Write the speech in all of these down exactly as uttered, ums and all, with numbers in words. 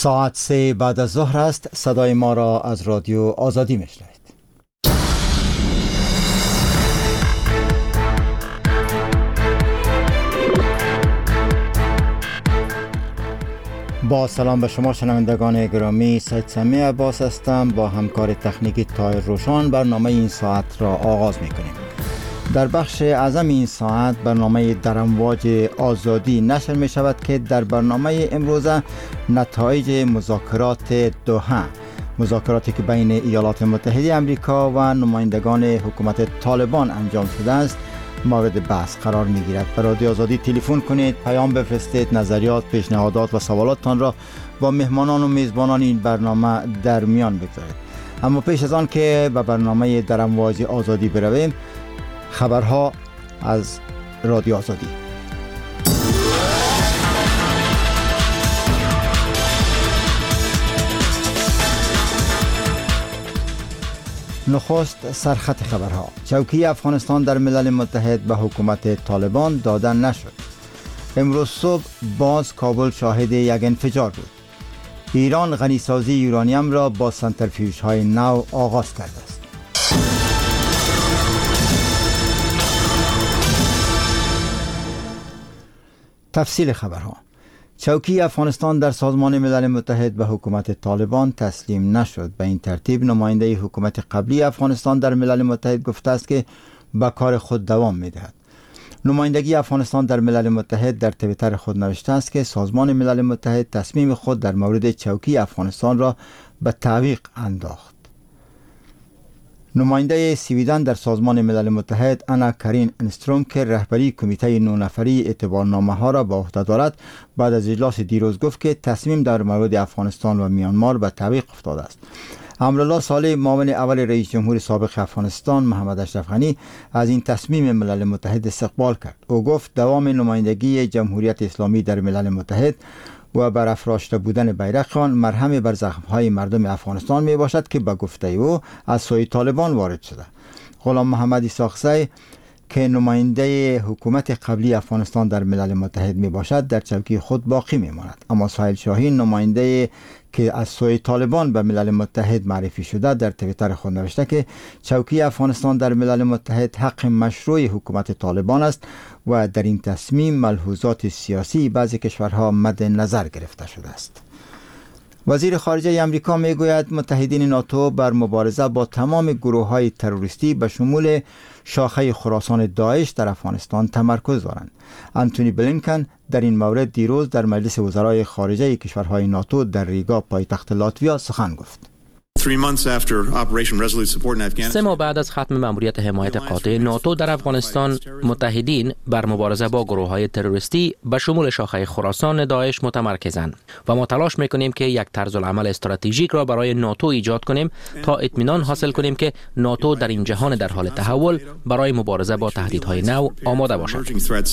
ساعت سه بعد از ظهر است. صدای ما را از رادیو آزادی میشنوید. با سلام به شما شنوندگان گرامی، سید سمی عباس هستم. با همکار تکنیکی طاهر روشان برنامه این ساعت را آغاز میکنیم. در بخش اعظم این ساعت برنامه در امواج آزادی نشر می شود که در برنامه امروز نتایج مذاکرات دوحه، مذاکراتی که بین ایالات متحده آمریکا و نمایندگان حکومت طالبان انجام شده است مورد بحث قرار می گیرد. به رادیو آزادی تلفن کنید، پیام بفرستید، نظریات، پیشنهادات و سوالاتتان را با مهمانان و میزبانان این برنامه در میان بگذارید. اما پیش از آن که به برنامه در امواج آزادی برویم، خبرها از رادیو آزادی. نخست سرخط خبرها. چوکی افغانستان در ملل متحد به حکومت طالبان داده نشد. امروز صبح باز کابل شاهد یک انفجار بود. ایران غنیسازی یورانیم را با سنترفیوژهای نو آغاز کرده است. تفصیل خبرها. چوکی افغانستان در سازمان ملل متحد به حکومت طالبان تسلیم نشد. به این ترتیب نماینده حکومت قبلی افغانستان در ملل متحد گفته است که به کار خود دوام می‌دهد. نمایندگی افغانستان در ملل متحد در توییتر خود نوشته است که سازمان ملل متحد تصمیم خود در مورد چوکی افغانستان را به تعویق انداخت. نماینده سویدن در سازمان ملل متحد انا کارین انستروم که رهبری کمیته نه نفری اعتبارنامه ها را به عهده دارد، بعد از اجلاس دیروز گفت که تصمیم در مورد افغانستان و میانمار به تعویق افتاده است. امرالله صالح، معاون اول رئیس جمهور سابق افغانستان محمد اشرف غنی، از این تصمیم ملل متحد استقبال کرد. او گفت دوام نمایندگی جمهوریت اسلامی در ملل متحد و برافراشته بودن بیرق آن مرهم بر زخم‌های مردم افغانستان می باشد که به گفته او از سوی طالبان وارد شده. غلام محمد اسحاقزی که نماینده حکومت قبلی افغانستان در ملل متحد می باشد در چوکی خود باقی می ماند. اما سهیل شاهین، نماینده که از سوی طالبان به ملل متحد معرفی شده، در توییتر خود نوشته که چوکی افغانستان در ملل متحد حق مشروع حکومت طالبان است و در این تصمیم ملحوظات سیاسی بعضی کشورها مد نظر گرفته شده است. وزیر خارجه آمریکا میگوید متحدین ناتو بر مبارزه با تمام گروه‌های تروریستی به شمول شاخه خراسان داعش در افغانستان تمرکز دارند. انتونی بلینکن در این مورد دیروز در مجلس وزرای خارجه کشورهای ناتو در ریگا پایتخت لاتویا سخن گفت. سه ماه بعد از ختم مأموریت حمایت قاطع ناتو در افغانستان، متحدین بر مبارزه با گروه‌های تروریستی به شمول شاخه خراسان داعش متمرکزند و ما تلاش می‌کنیم که یک طرز العمل استراتژیک را برای ناتو ایجاد کنیم تا اطمینان حاصل کنیم که ناتو در این جهان در حال تحول برای مبارزه با تهدیدهای نو آماده باشد.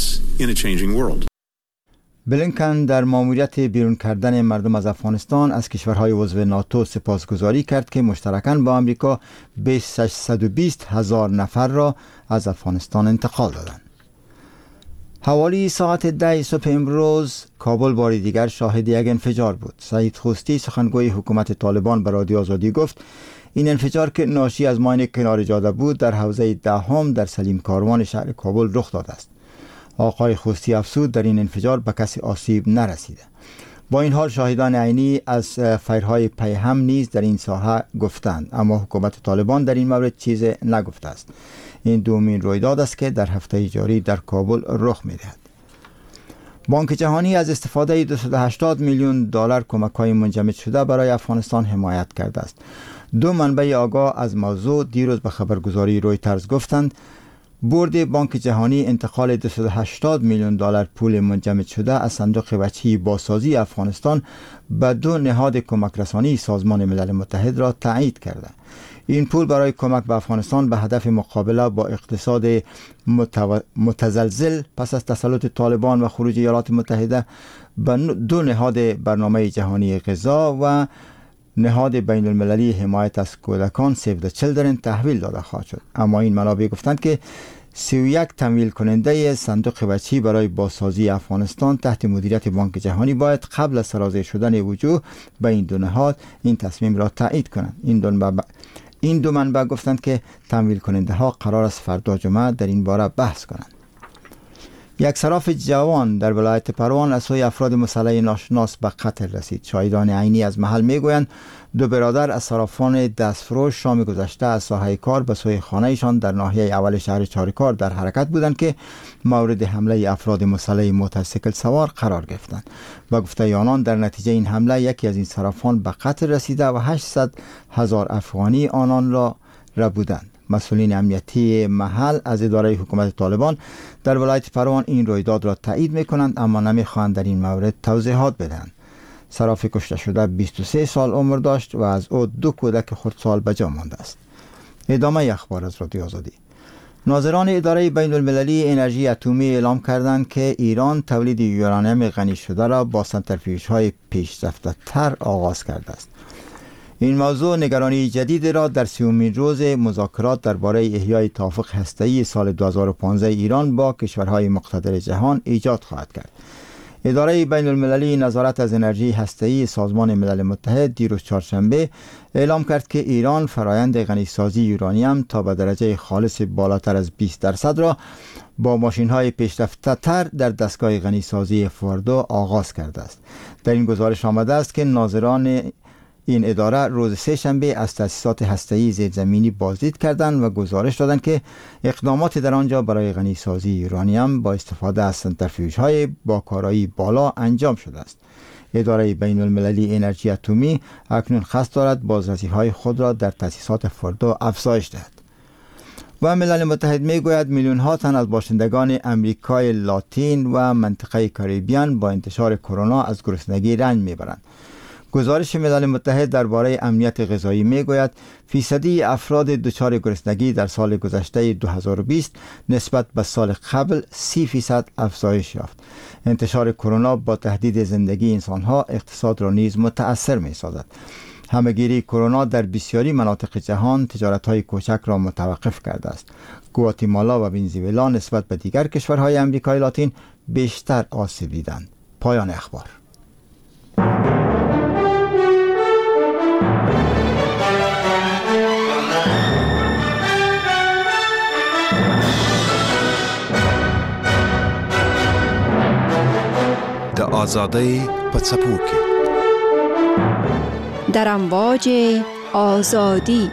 بلینکن در مأموریت بیرون کردن مردم از افغانستان از کشورهای عضو ناتو سپاسگزاری کرد که مشترکاً با آمریکا به ششصد و بیست هزار نفر را از افغانستان انتقال دادند. حوالی ساعت ده صبح امروز کابل بار دیگر شاهد یک انفجار بود. سعید خوستی، سخنگوی حکومت طالبان، به رادیو آزادی گفت این انفجار که ناشی از ماین کنار جاده بود در حوزه دهم در سلیم کاروان شهر کابل رخ داده است. آقای خوستی افزود در این انفجار به کسی آسیب نرسیده. با این حال شاهدان عینی از فیرهای پیهم نیز در این ساحه گفتند، اما حکومت طالبان در این مورد چیز نگفته است. این دومین رویداد است که در هفته جاری در کابل رخ می‌دهد. بانک جهانی از استفاده دویست و هشتاد میلیون دلار کمک‌های منجمد شده برای افغانستان حمایت کرده است. دو منبع آگاه از موضوع دیروز به خبرگزاری رویترز گفتند بورد بانک جهانی انتقال دویست و هشتاد میلیون دلار پول منجمد شده از صندوق وجهی بازسازی افغانستان به دو نهاد کمک رسانی سازمان ملل متحد را تایید کرده. این پول برای کمک به افغانستان به هدف مقابله با اقتصاد متزلزل پس از تسلط طالبان و خروج ایالات متحده به دو نهاد برنامه جهانی غذا و نهاد بین المللی حمایت از کودکان سیو د چیلدرن تحویل داده خواهد شد. اما این منابع گفتند که سی و یک تمویل کننده صندوق بچی برای بازسازی افغانستان تحت مدیریت بانک جهانی باید قبل از سرازیر شدن وجوه به این دو نهاد این تصمیم را تایید کنند. این دو منبع این دو منبع گفتند که تمویل کننده ها قرار است فردا جمعه در این باره بحث کنند. یک صراف جوان در ولایت پروان از سوی افراد مسلح ناشناس به قتل رسید. شاهدان عینی از محل میگویند دو برادر از صرافان دستفروش شام گذشته از ساحه کار به سوی خانهشان در ناحیه اول شهر چارکار در حرکت بودند که مورد حمله افراد مسلح موتورسیکل سوار قرار گرفتند. با گفته آنان در نتیجه این حمله یکی از این صرافان به قتل رسیده و هشتصد هزار افغانی آنان را ربودند. مسئولین امنیتی محل از اداره حکومت طالبان در ولایت پروان این رویداد را تایید می‌کنند اما نمی‌خواهند در این مورد توضیحات بدهند. صراف کشته شده بیست و سه سال عمر داشت و از او دو کودک خردسال به جا مانده است. ادامه اخبار از رادیو آزادی. ناظران اداره بین المللی انرژی اتمی اعلام کردند که ایران تولید یورانیم غنی شده را با سنتریفیوژهای پیشرفته تر آغاز کرده است. این موضوع نگرانی جدید را در سیومین روز مذاکرات درباره احیای توافق هسته‌ای سال دو هزار و پانزده ایران با کشورهای مقتدر جهان ایجاد خواهد کرد. اداره بین المللی نظارت از انرژی هسته‌ای سازمان ملل متحد دیروز چهارشنبه اعلام کرد که ایران فرایند غنیسازی یورانیم تا به درجه خالص بالاتر از بیست درصد را با ماشین‌های پیشرفته تر در دستگاه غنیسازی فوردو آغاز کرده است. در این گزارش آمده است که ناظران این اداره روز سه شنبه از تأسیسات هسته‌ای زیرزمینی بازدید کردند و گزارش دادند که اقدامات در آنجا برای غنیسازی یورانیم با استفاده از سنتریفیوژهای با کارایی بالا انجام شده است. اداره بین المللی انرژی اتمی اکنون قصد دارد بازرسی‌های خود را در تأسیسات فوردو افزایش دهد. و ملل متحد میگوید میلیون ها تن از باشندگان امریکای لاتین و منطقه کاریبیان با انتشار کرونا از گرسنگی رنج میبرند. گزارش ملل متحد درباره امنیت غذایی میگوید فیصدی افراد دچار گرسنگی در سال گذشته دو هزار و بیست نسبت به سال قبل سی فیصد افزایش یافت. انتشار کرونا با تهدید زندگی انسانها اقتصاد را نیز متأثر می سازد. همهگیری کرونا در بسیاری مناطق جهان تجارت‌های کوچک را متوقف کرده است. گواتیمالا و ونزوئلا نسبت به دیگر کشورهای امریکای لاتین بیشتر آسیب دیدند. پایان اخبار. د آزادی په څپو کې در امواج آزادی.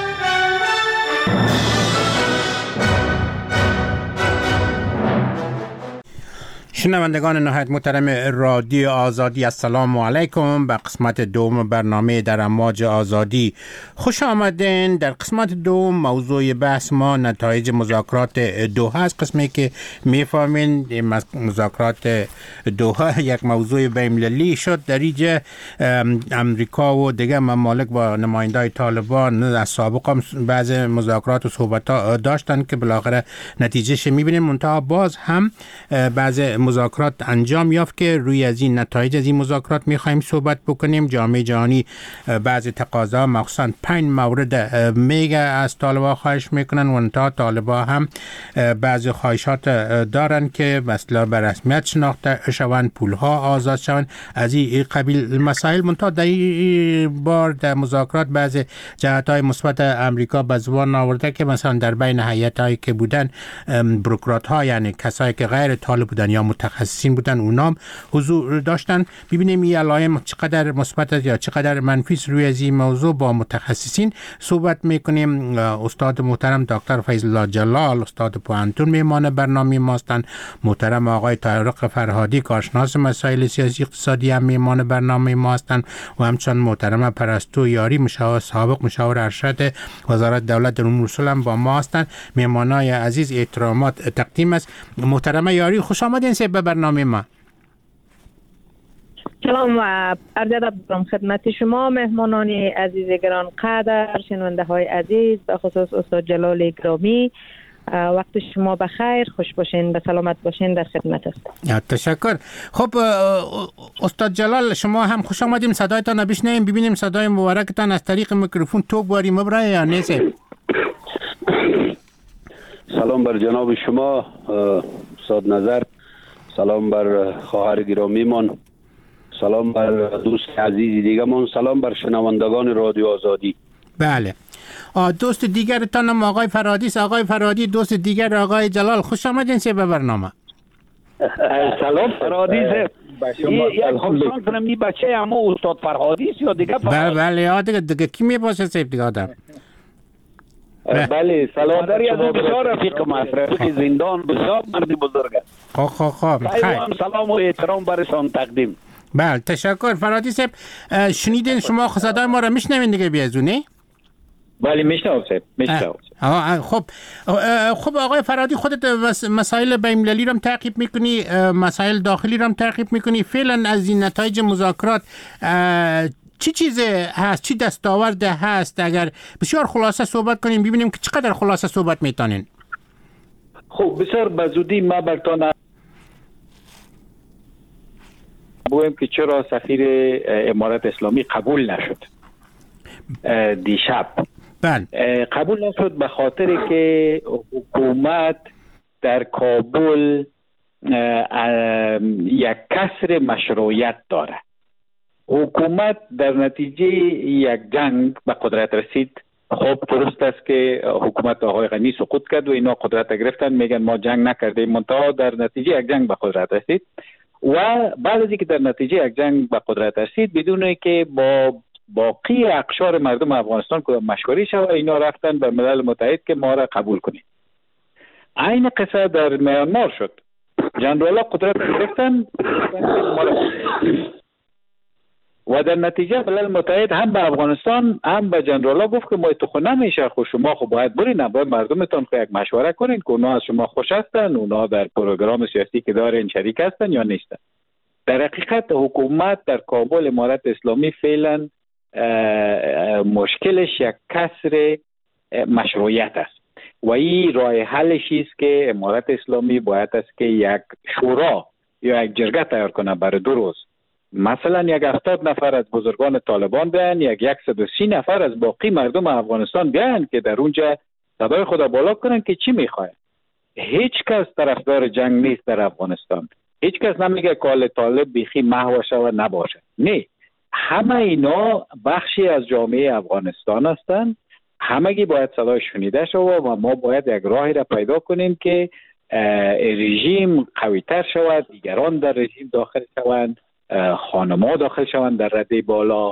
شنوندگان نهایت محترم رادیو آزادی، السلام علیکم. به قسمت دوم برنامه در امواج آزادی خوش آمدین. در قسمت دوم موضوع بحث ما نتایج مذاکرات دوحه است. قسمی که میفهمین مذاکرات دوحه یک موضوع بین‌المللی شد. در اینجا امریکا و دیگر ممالک با نمایندای طالبان از سابق هم بعض مذاکرات و صحبت داشتن که بالاخره نتیجهش میبینیم. منتها باز هم بعض مذاکرات انجام یافت که روی از این نتایج از این مذاکرات میخوایم صحبت بکنیم. جامعه جهانی بعض تقاضا مخصوصا پنج مورد میگه از طالبان خواهش میکنن و انتها طالبان هم بعض خواهشات دارن که مثلا به رسمیت شناخته شوند، پولها آزاد شوند، از این قبیل مسائل. منتها در این بار در مذاکرات بعض جهت‌های مثبت امریکا به زبان آورده که مثلا در بین هیئت‌هایی که بودن بروکرات‌ها، یعنی کسایی که غیر طالب بودن یا متخصصین بودن، اونام حضور داشتن. ببینیم این علائم چقدر مثبت یا چقدر منفی روی از این موضوع با متخصصین صحبت میکنیم. استاد محترم دکتر فیض الله جلال استاد پوهنتون میهمان برنامه ما هستند. محترم آقای طارق فرهادی کارشناس مسائل سیاسی اقتصادی هم میهمان برنامه ما هستند و همچنین محترم پرستو یاری مشاور سابق مشاور ارشد وزارت دولت در امور رسول هم با ما هستند. میهمانای عزیز احترامات تقدیم است. محترم یاری خوش آمدین به برنامه ما. سلام و عرض ادب خدمت شما مهمانان عزیز گران قدر، شنونده های عزیز، به خصوص استاد جلال گرامی. وقت شما بخیر، خوش باشین، به سلامت باشین، در خدمت هستم. تشکر. خب استاد جلال شما هم خوش آمدیم. صدایتان بشنویم ببینیم صدای مبارکتان از طریق میکروفون تو باری مبرای یا نیست. سلام بر جناب شما استاد نظر، سلام بر خواهر گرامیمان، سلام بر دوست عزیزی دیگه‌مان، سلام بر شنوندگان رادیو آزادی. بله. دوست دیگرتان هم آقای فرادی است. آقای فرادی دوست دیگر آقای جلال، خوش آمدین به برنامه. سلام فرادی است. یک پرسان کنم این بچه اما استاد فرهادی است یا دیگه؟ بله بله یا دیگه دیگه کی میباشه سیب دیگه آدم. بله سلام در شما بسیار رفیق مصرفی زندان، بسیار مردی بزرگ است. خواه خواه خواه خیلی سلام و احترام برسان تقدیم. بله تشکر فرادی صاحب. شنیدین شما صدای ما را میشنوین دیگه بیازونه؟ بله میشنوم صاحب میشنوم. خب خب آقای فرادی خودت مسائل بین‌المللی رو تعقیب میکنی، مسائل داخلی رو تعقیب میکنی، فعلا از این نتایج مذاکرات چی چیز هست، چی دستاورد هست؟ اگر بسیار خلاصه صحبت کنیم ببینیم که چقدر خلاصه صحبت میتونین. خب بسیار بزودی ما برتان بگویم که چرا سفیر امارات اسلامی قبول نشد دیشب. بله. قبول نشد به خاطر که حکومت در کابل یک کسر مشروعیت داره. حکومت در نتیجه یک جنگ به قدرت رسید. خب درست است که حکومت آقای غنی سقوط کرد و اینا قدرت گرفتن، میگن ما جنگ نکردیم، منتها در نتیجه یک جنگ به قدرت رسید و بعد از اینکه در نتیجه یک جنگ به قدرت رسید بدون که با باقی اقشار مردم افغانستان که مشوره شد، اینا رفتن به ملل متحد که ما را قبول کنید. عین قصه در میانمار شد. جنرالا قدرت گرفتن و در نتیجه ملل متحد هم به افغانستان هم به جنرالا گفت که ما تو خو نمیشه، خو شما خو باید برین، باید مردمتون خو یک مشوره کنین که اونا از شما خوش هستن، اونا در پروگرام سیاسی که دارن شریک هستن یا نیستن. در حقیقت حکومت در کابل امارات اسلامی فعلا مشکلش یک کسر مشروعیت است و این راه حلش است که امارات اسلامی باید است که یک شورا یا یک جرگه تیار کنه برای دو روز. مثلا یک هفتاد نفر از بزرگان طالبان بیان، یک صد و سی نفر از باقی مردم افغانستان بیان که در اونجا صدای خدا بالا کنن که چی میخواه. هیچ کس طرفدار جنگ نیست در افغانستان. هیچ کس نمیگه که طالب بیخی محو شود نباشه. نه، همه اینا بخشی از جامعه افغانستان هستند. همگی باید صدای شنیده شود و ما باید یک راهی را پیدا کنیم که رژیم قوی‌تر شود، دیگران در رژیم داخل شوند، خانم‌ها داخل شوند در رده بالا،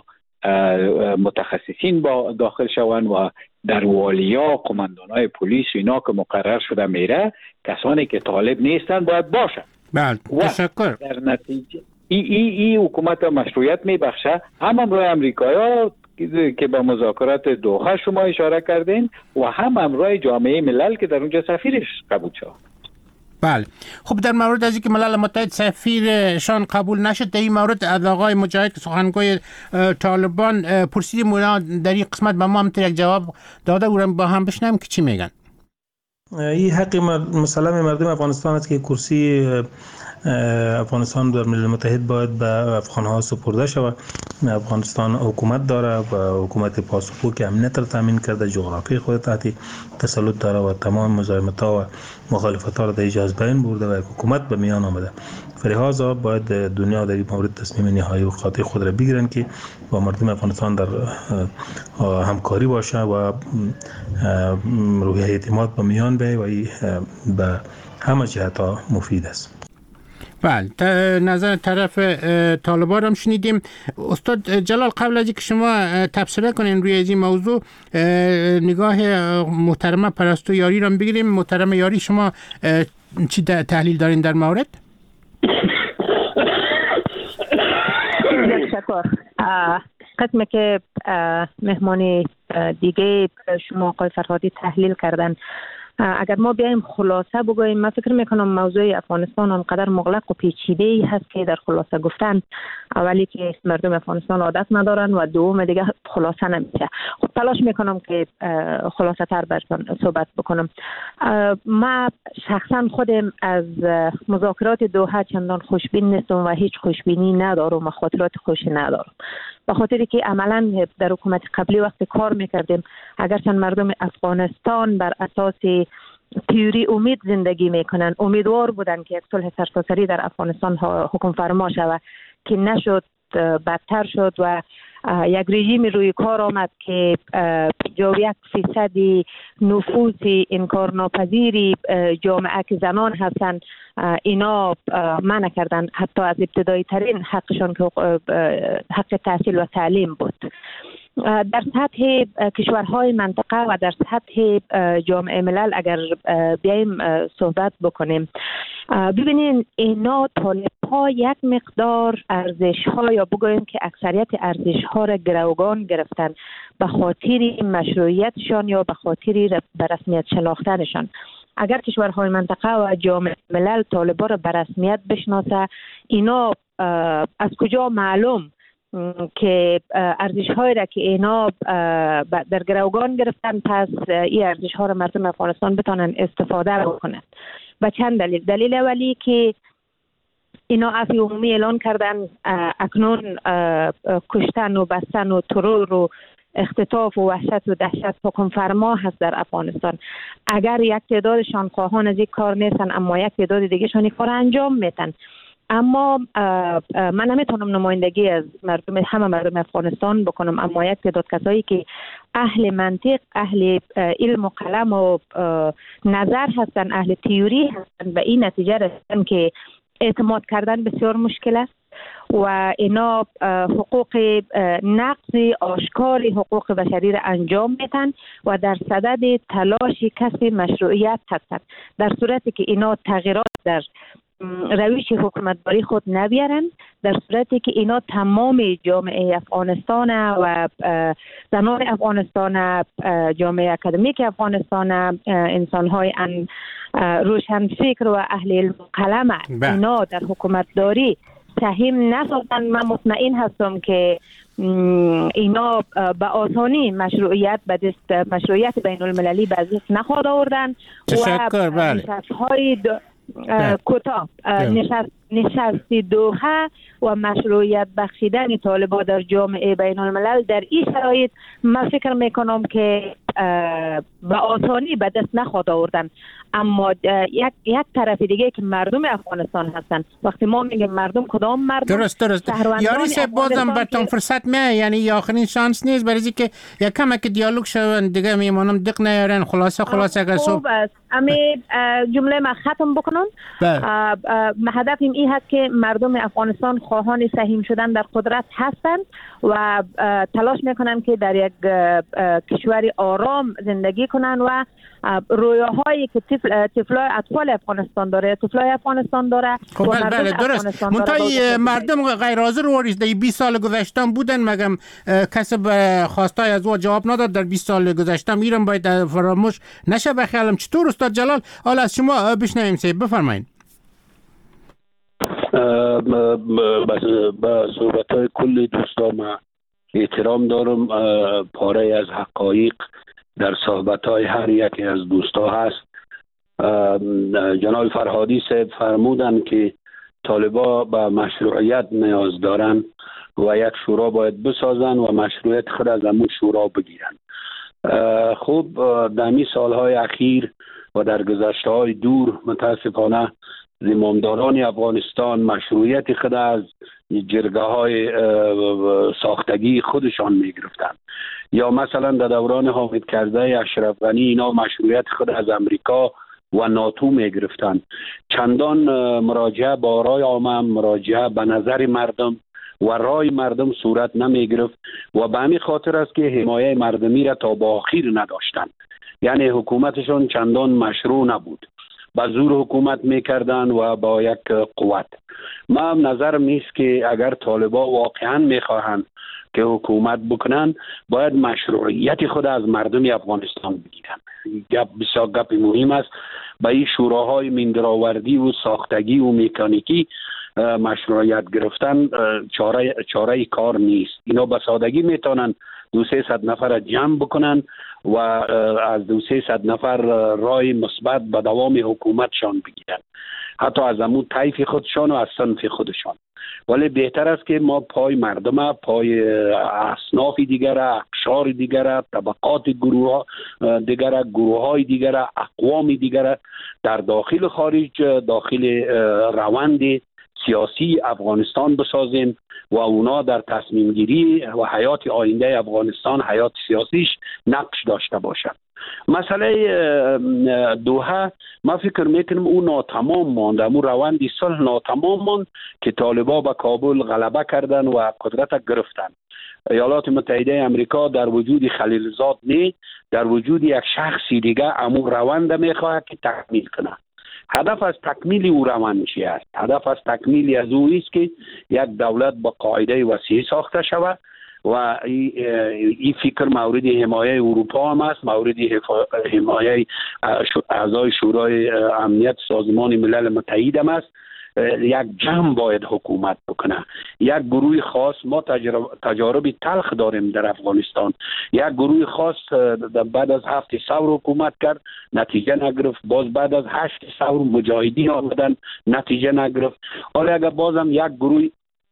متخصصین داخل شوند و در والیا، قماندان‌های پلیس اینا که مقرر شده میره، کسانی که طالب نیستن باید باشن. بله تشکر. در نتیجه ای ای ای حکومت مشروعیت میبخشه. هم امروی امریکایی که به مذاکرات دوحه شما اشاره کردین و هم امروی جامعه ملل که در اونجا سفیرش قبول شد. بله. خب در مورد از اینکه ملل متحد سفیرشان قبول نشد، در این مورد از آقای مجاهد که سخنگوی طالبان پرسیدیم، اونا در این قسمت به ما هم یک جواب داده بودن، با هم بشنویم که چی میگن. این حق مسلم مردم افغانستان است که کرسی افغانستان در ملل متحد باید به افغان‌ها سپرده شود. افغانستان حکومت داره و حکومت پاسخگو که امنیت را تامین کرده، جغرافی خود تحت تسلط داره و تمام مزاحمت‌ها و مخالفت‌ها را در ایجاز بین برده و حکومت به میان آمده. فلهذا باید دنیا در این مورد تصمیم نهایی و قاطع خود را بگیرند که با مردم افغانستان در همکاری باشه و روحیه اعتماد به میان بیاید و این به همه جهت‌ها مفید است. بله، نظر طرف طالبان هم شنیدیم. استاد جلال، قبل از اینکه شما تبصره کنین روی این موضوع، نگاه محترمه پرستو یاری را بگیریم. محترمه یاری، شما چی تحلیل دارین در مورد؟ تشکر. قسمی که مهمان دیگه شما آقای فرهادی تحلیل کردن، اگر ما بیایم خلاصه بگوییم، من فکر میکنم موضوع افغانستان آنقدر مغلق و پیچیده ای هست که در خلاصه گفتن، اولی که مردم افغانستان عادت ندارن و دوم دیگه خلاصه نمیشه. خب تلاش میکنم که خلاصه تر براتون صحبت بکنم. ما شخصا خودم از مذاکرات دوحه چندان خوشبین نیستم و هیچ خوشبینی ندارم و خاطرات خوشی ندارم، به خاطری که عملا در حکومت قبلی وقت کار میکردیم، اگرچه مردم افغانستان بر اساس تیوری امید زندگی میکنن. امیدوار بودن که یک صلح سرتاسری در افغانستان حکم فرما شود که نشد، بدتر شد و یک رژیم روی کار آمد که پنجاه و یک فیصد نفوذ انکارناپذیری جامعه که زنان هستند اینا منع کردن، حتی از ابتدایی ترین حقشان که حق تحصیل و تعلیم بود. در سطح کشورهای منطقه و در سطح جامعه ملل اگر بیایم صحبت بکنیم، ببینین اینا طالب ها یک مقدار ارزش ها یا بگوییم که اکثریت ارزش ها را گروگان گرفتن به خاطر مشروعیتشان یا به خاطر به رسمیت شناختنشان. اگر کشورهای منطقه و جامعه ملل طالبان را به رسمیت بشناسه، اینا از کجا معلوم که ارزش هایی را که اینا در گروگان گرفتن، پس این ارزش ها را مردم افغانستان بتانن استفاده بکنند. و چند دلیل. دلیل اولی که اینا عفو عمومی اعلان کردن، اکنون کشتن و بستن و ترور و اختطاف و وحشت و دهشت حکم فرما هست در افغانستان. اگر یک تعدادشان خواهان از یک کار نیستن، اما یک تعداد دیگه شان کار انجام میتن. اما من نمیتونم نمایندگی از مردم همه مردم افغانستان بکنم، اما یک تعداد کسایی که اهل منطق، اهل علم و قلم و نظر هستن، اهل تئوری هستن، و این نتیجه رسیدن که اعتماد کردن بسیار مشکل است و اینا حقوق نقض آشکار حقوق بشری را انجام میتن و در صدد تلاش کسب مشروعیت هستند. در صورتی که اینا تغییرات در روش حکومتداری خود نبیارن، در صورتی که اینا تمام جامعه افغانستان و زنان افغانستان، جامعه اکادمیک افغانستان، انسان‌های روشن فکر و اهل علم قلم اینا در حکومتداری سهم نسازن، من مطمئن هستم که اینا به آسانی مشروعیت به دست مشروعیت بین المللی به دست نخواهد آوردن و نشست‌های کوتاه نشست نشست دوحه و مشروعیت بخشیدن طالبان در جامعه بین الملل در این شرایط من فکر میکنم که به آسانی به دست نخواهد آوردن. اما یک یک طرف دیگه که مردم افغانستان هستن، وقتی ما میگیم مردم، کدام مردم؟ درست درست یاری سه بازم بهتون فرصت میه، یعنی آخرین شانس نیست برای اینکه یک کم که دیالوگ شون دیگه میمونم دق نیارن. خلاصه خلاصه اگر خوب است امی جمله ما ختم بکنم. هدفم این هست که مردم افغانستان خواهان سهیم شدن در قدرت هستند و تلاش میکنن که در یک کشور آرام زندگی کنن و رویاهایی که طفل طفلای اطفال افغانستان داره، طفلای افغانستان داره. خب بله بله درست. منتهای مردم غیر حاضر واریز در بیست سال گذشته بودن، مگم کسی به خواستای از او جواب نداد در بیست سال گذشته. میرم باید فراموش نشه. بخیالم چطور استاد جلال؟ حالا از شما بشنویم. سه بفرمایید. با صحبت‌های کل دوستان احترام دارم. پاره از حقایق در صحبت‌های هر یکی از دوستا هست. جناب فرهادی صاحب فرمودن که طالبا به مشروعیت نیاز دارن و یک شورا باید بسازن و مشروعیت خود از همون شورا بگیرن. خوب در می سالهای اخیر و در گذشته‌های دور متاسفانه زمامداران افغانستان مشروعیت خود از جرگه های ساختگی خودشان می گرفتن. یا مثلا در دوران حامد کرزی، اشرف غنی، اینا مشروعیت خود از امریکا و ناتو می گرفتن. چندان مراجعه با رای عامه، مراجعه به نظر مردم و رای مردم صورت نمی گرفت و به همین خاطر است که حمایه مردمی را تا با آخر نداشتند. یعنی حکومتشان چندان مشروع نبود، با زور حکومت میکردن و با یک قوت. ما نظرم نیست که اگر طالبا واقعا میخواهند که حکومت بکنن، باید مشروعیت خود از مردم افغانستان بگیرن. گپ بسیار گپ مهم است. با این شوراهای مندرآوردی و ساختگی و مکانیکی مشروعیت گرفتن چاره چاره کار نیست. اینا به سادگی میتونن دو سه صد نفر جمع بکنن و از دو سه صد نفر رای مثبت به دوام حکومتشان بگیرن. حتی از امون طیف خودشان و از صنف خودشان. ولی بهتر است که ما پای مردم، پای اصناف دیگر، اقشار دیگر، طبقات گروه دیگر، گروه های دیگر، اقوام دیگر در داخل خارج داخل روند سیاسی افغانستان بسازیم و اونا در تصمیم گیری و حیات آینده افغانستان، حیات سیاسیش نقش داشته باشد. مسئله دوحه ما فکر میکنم اون ناتمام ماند، اون روندی صلح ناتمام ماند که طالبا به کابل غلبه کردن و قدرت گرفتن. ایالات متحده امریکا در وجود خلیلزاد نه، در وجود یک شخصی دیگه امون روند میخواهد که تکمیل کنه. هدف از تکمیل او روند چی است؟ هدف از تکمیل از او است که یک دولت با قاعده وسیع ساخته شود و این فکر مورد حمایه اروپا هم است، مورد حمایه اعضای شورای امنیت سازمان ملل متحد هم است. یک جمع باید حکومت بکنه. یک گروه خاص، ما تجربه تجارب تلخ داریم در افغانستان، یک گروه خاص بعد از هفت ثور حکومت کرد، نتیجه نگرفت. باز بعد از هشت ثور مجاهدین آمدن، نتیجه نگرفت. حالا اگر بازم یک گروه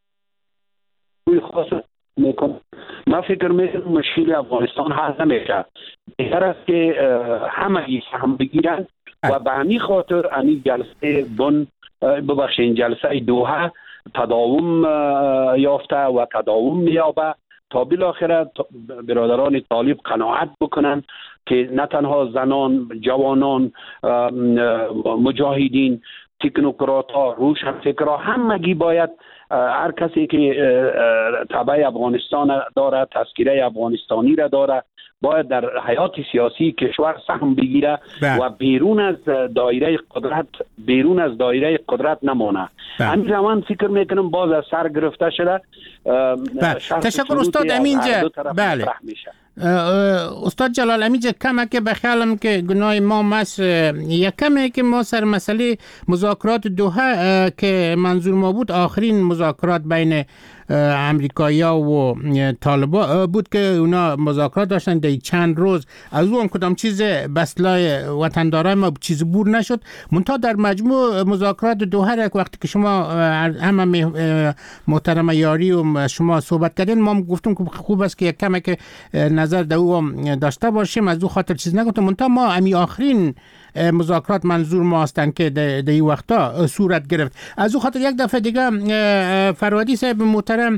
خاص میکنه، من فکر میکنم مشکل افغانستان حل نمیشه. بهتر است که همه هم بگیرن و به همین خاطر همین جلسه بن ببخشید جلسه دوحه تداوم یافته و تداوم میابه تا بالاخره برادران طالب قناعت بکنن که نه تنها زنان، جوانان، مجاهدین، تکنوکرات‌ها، روشنفکرها همگی باید، هر کسی که تبع افغانستان داره، تذکره افغانستانی را داره، باید در حیات سیاسی کشور سهم بگیره و بیرون از دایره قدرت بیرون از دایره قدرت نمانه. همین زمان فکر میکنم باز از سر گرفته شده. تشکر استاد امینجا. بله استاد جلال امینجا، کمه که بخیالم که گناه ما مس یکمه که ما سر مسئله مذاکرات دوحه که منظور ما بود آخرین مذاکرات بین امریکایی‌ها و طالبا بود که اونا مذاکرات داشتن در چند روز، از اون کدام چیز بسلای وطندارای ما چیز بور نشد. منتها در مجموع مذاکرات دوحه یک وقتی که شما همه محترم یاری و شما صحبت کردین، ما گفتم که خوب است که یک کمی که نظر در او داشته باشیم، از او خاطر چیز نگفتم. منتها ما امی آخرین مذاکرات منظور ما هستند که در این وقتا صورت گرفت. از او خاطر یک دفعه دیگه فرهادی صاحب محترم،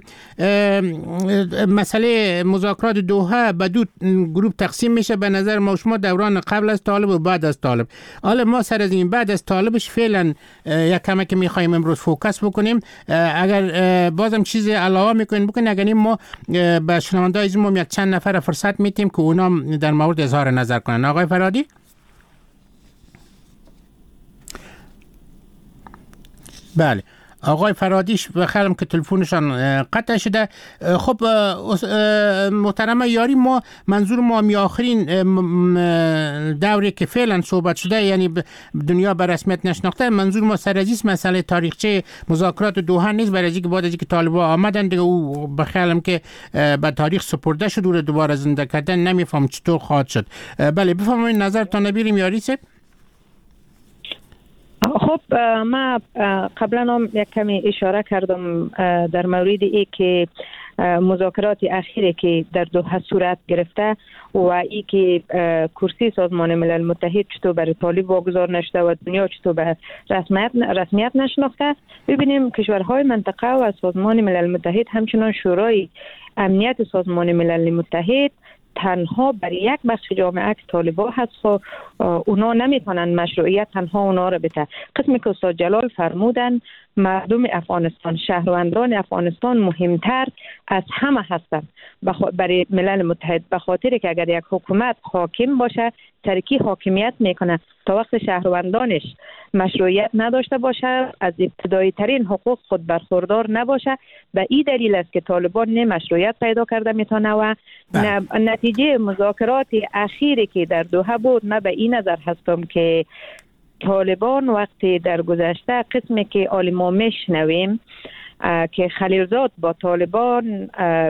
مسئله مذاکرات دوحه به دو گروه تقسیم میشه به نظر ما شما، دوران قبل از طالب و بعد از طالب. حالا ما سر از این بعد از طالبش فعلا یک کمی که میخوایم امروز فوکس بکنیم. اگر بازم چیز علاوه میکنین بکنین، اگر ما به شنونده‌های عزیزمون یک چند نفر فرصت میتیم که اونا در مورد اظهار نظر کنن. آقای فرهادی. بله آقای فرهادیش بخیرم که تلفنشان قطع شده. خب محترم یاری، ما منظور ما می آخرین دوری که فعلا صحبت شده، یعنی دنیا به رسمیت نشناخته، منظور ما سرازیست مسئله تاریخچه مذاکرات دوحه نیست، برای اینکه بعد از اینکه طالبان آمدن دیگه او بخیرم که به تاریخ سپرده شد و دوباره زنده کردن نمیفهم چطور خواهد شد. بله بفرمایید نظرتان بگیریم یاری صاحب. خب ما قبلا هم یک کمی اشاره کردم در مورد ای که مذاکرات اخیری که در دوحه صورت گرفته و ای که کرسی سازمان ملل متحد چطور برای طالب واگذار نشده و دنیا چطور به رسمیت رسمیت نشناخته. ببینیم کشورهای منطقه و سازمان ملل متحد همچنان شورای امنیت سازمان ملل متحد تنها برای یک بخش جامعه که طالبان هست و اونا نمیتونن مشروعیت تنها اونا رو بده. قسمی که استاد جلال فرمودن مردم افغانستان، شهروندان افغانستان مهمتر از همه هستند برای ملل متحد، به خاطر که اگر یک حکومت حاکم باشه ترکی حاکمیت میکنه تا وقت شهروندانش مشروعیت نداشته باشه، از ابتدایی ترین حقوق خود برخوردار نباشه. به این دلیل است که طالبان نه مشروعیت پیدا کرده میتونه و نتیجه مذاکرات اخیری که در دوحه بود، من به این نظر هستم که طالبان وقتی در گذشته قسمی که آلی ما میشنویم که خلیلزاد با طالبان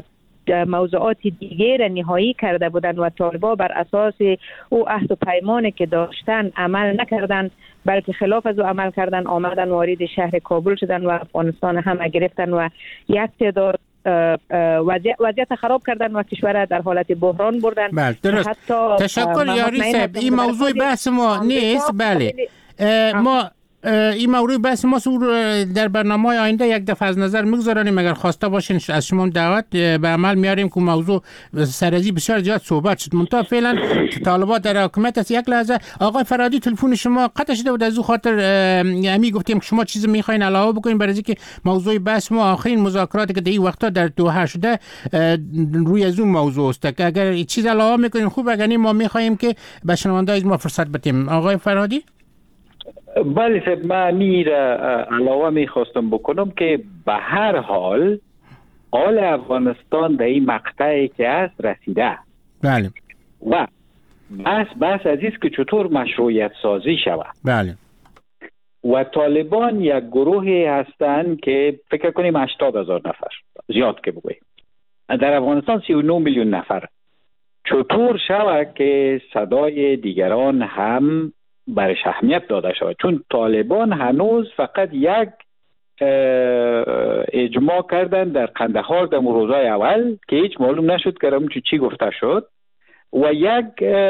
موضوعات دیگه را نهایی کرده بودند و طالبان بر اساس او عهد و پیمانی که داشتن عمل نکردند، بلکه خلاف از او عمل کردن، آمدن وارد شهر کابل شدن و افغانستان همه گرفتن و یک تعداد وضعیت, وضعیت خراب کردن و کشور در حالت بحران بردن. بله درست. حتی تشکر یاری صاحب. این موضوع بحث ما نیست. بله ما این موضوع بحث ما در برنامه آینده یک دفعه از نظر میگذاریم. اگر خواسته باشین از شما دعوت به عمل میاریم که موضوع سرازی بسیار زیاد صحبت شد. منتها فعلا طالبان در حکومت است. یک لحظه آقای فرهادی تلفن شما قطع شده بود، از او خاطر امی گفتیم که شما چیزی میخواین علاوه بکنین برای اینکه موضوع بحث ما آخرین مذاکراتی که در این وقتا در دوحه شده روی از اون موضوع است. اگر چیز علاوه میکنین خوب، اگر ما میخوایم که به شنوندگان ما فرصت بدیم. آقای فرهادی. بله صاحب، من میر علاوه میخواستم بکنم که به هر حال حال افغانستان در این مقطعی که است رسیده. بله. و بس بس عزیز که چطور مشروعیت سازی شود. بله. و طالبان یک گروهی هستند که فکر کنیم هشتاد هزار نفر، زیاد که بگویم، در افغانستان سی و نه میلیون نفر. چطور شود که صدای دیگران هم برش اهمیت داده شود؟ چون طالبان هنوز فقط یک اجماع کردن در قندهار در روزهای اول که هیچ معلوم نشد که اون چی گفته شد، و یک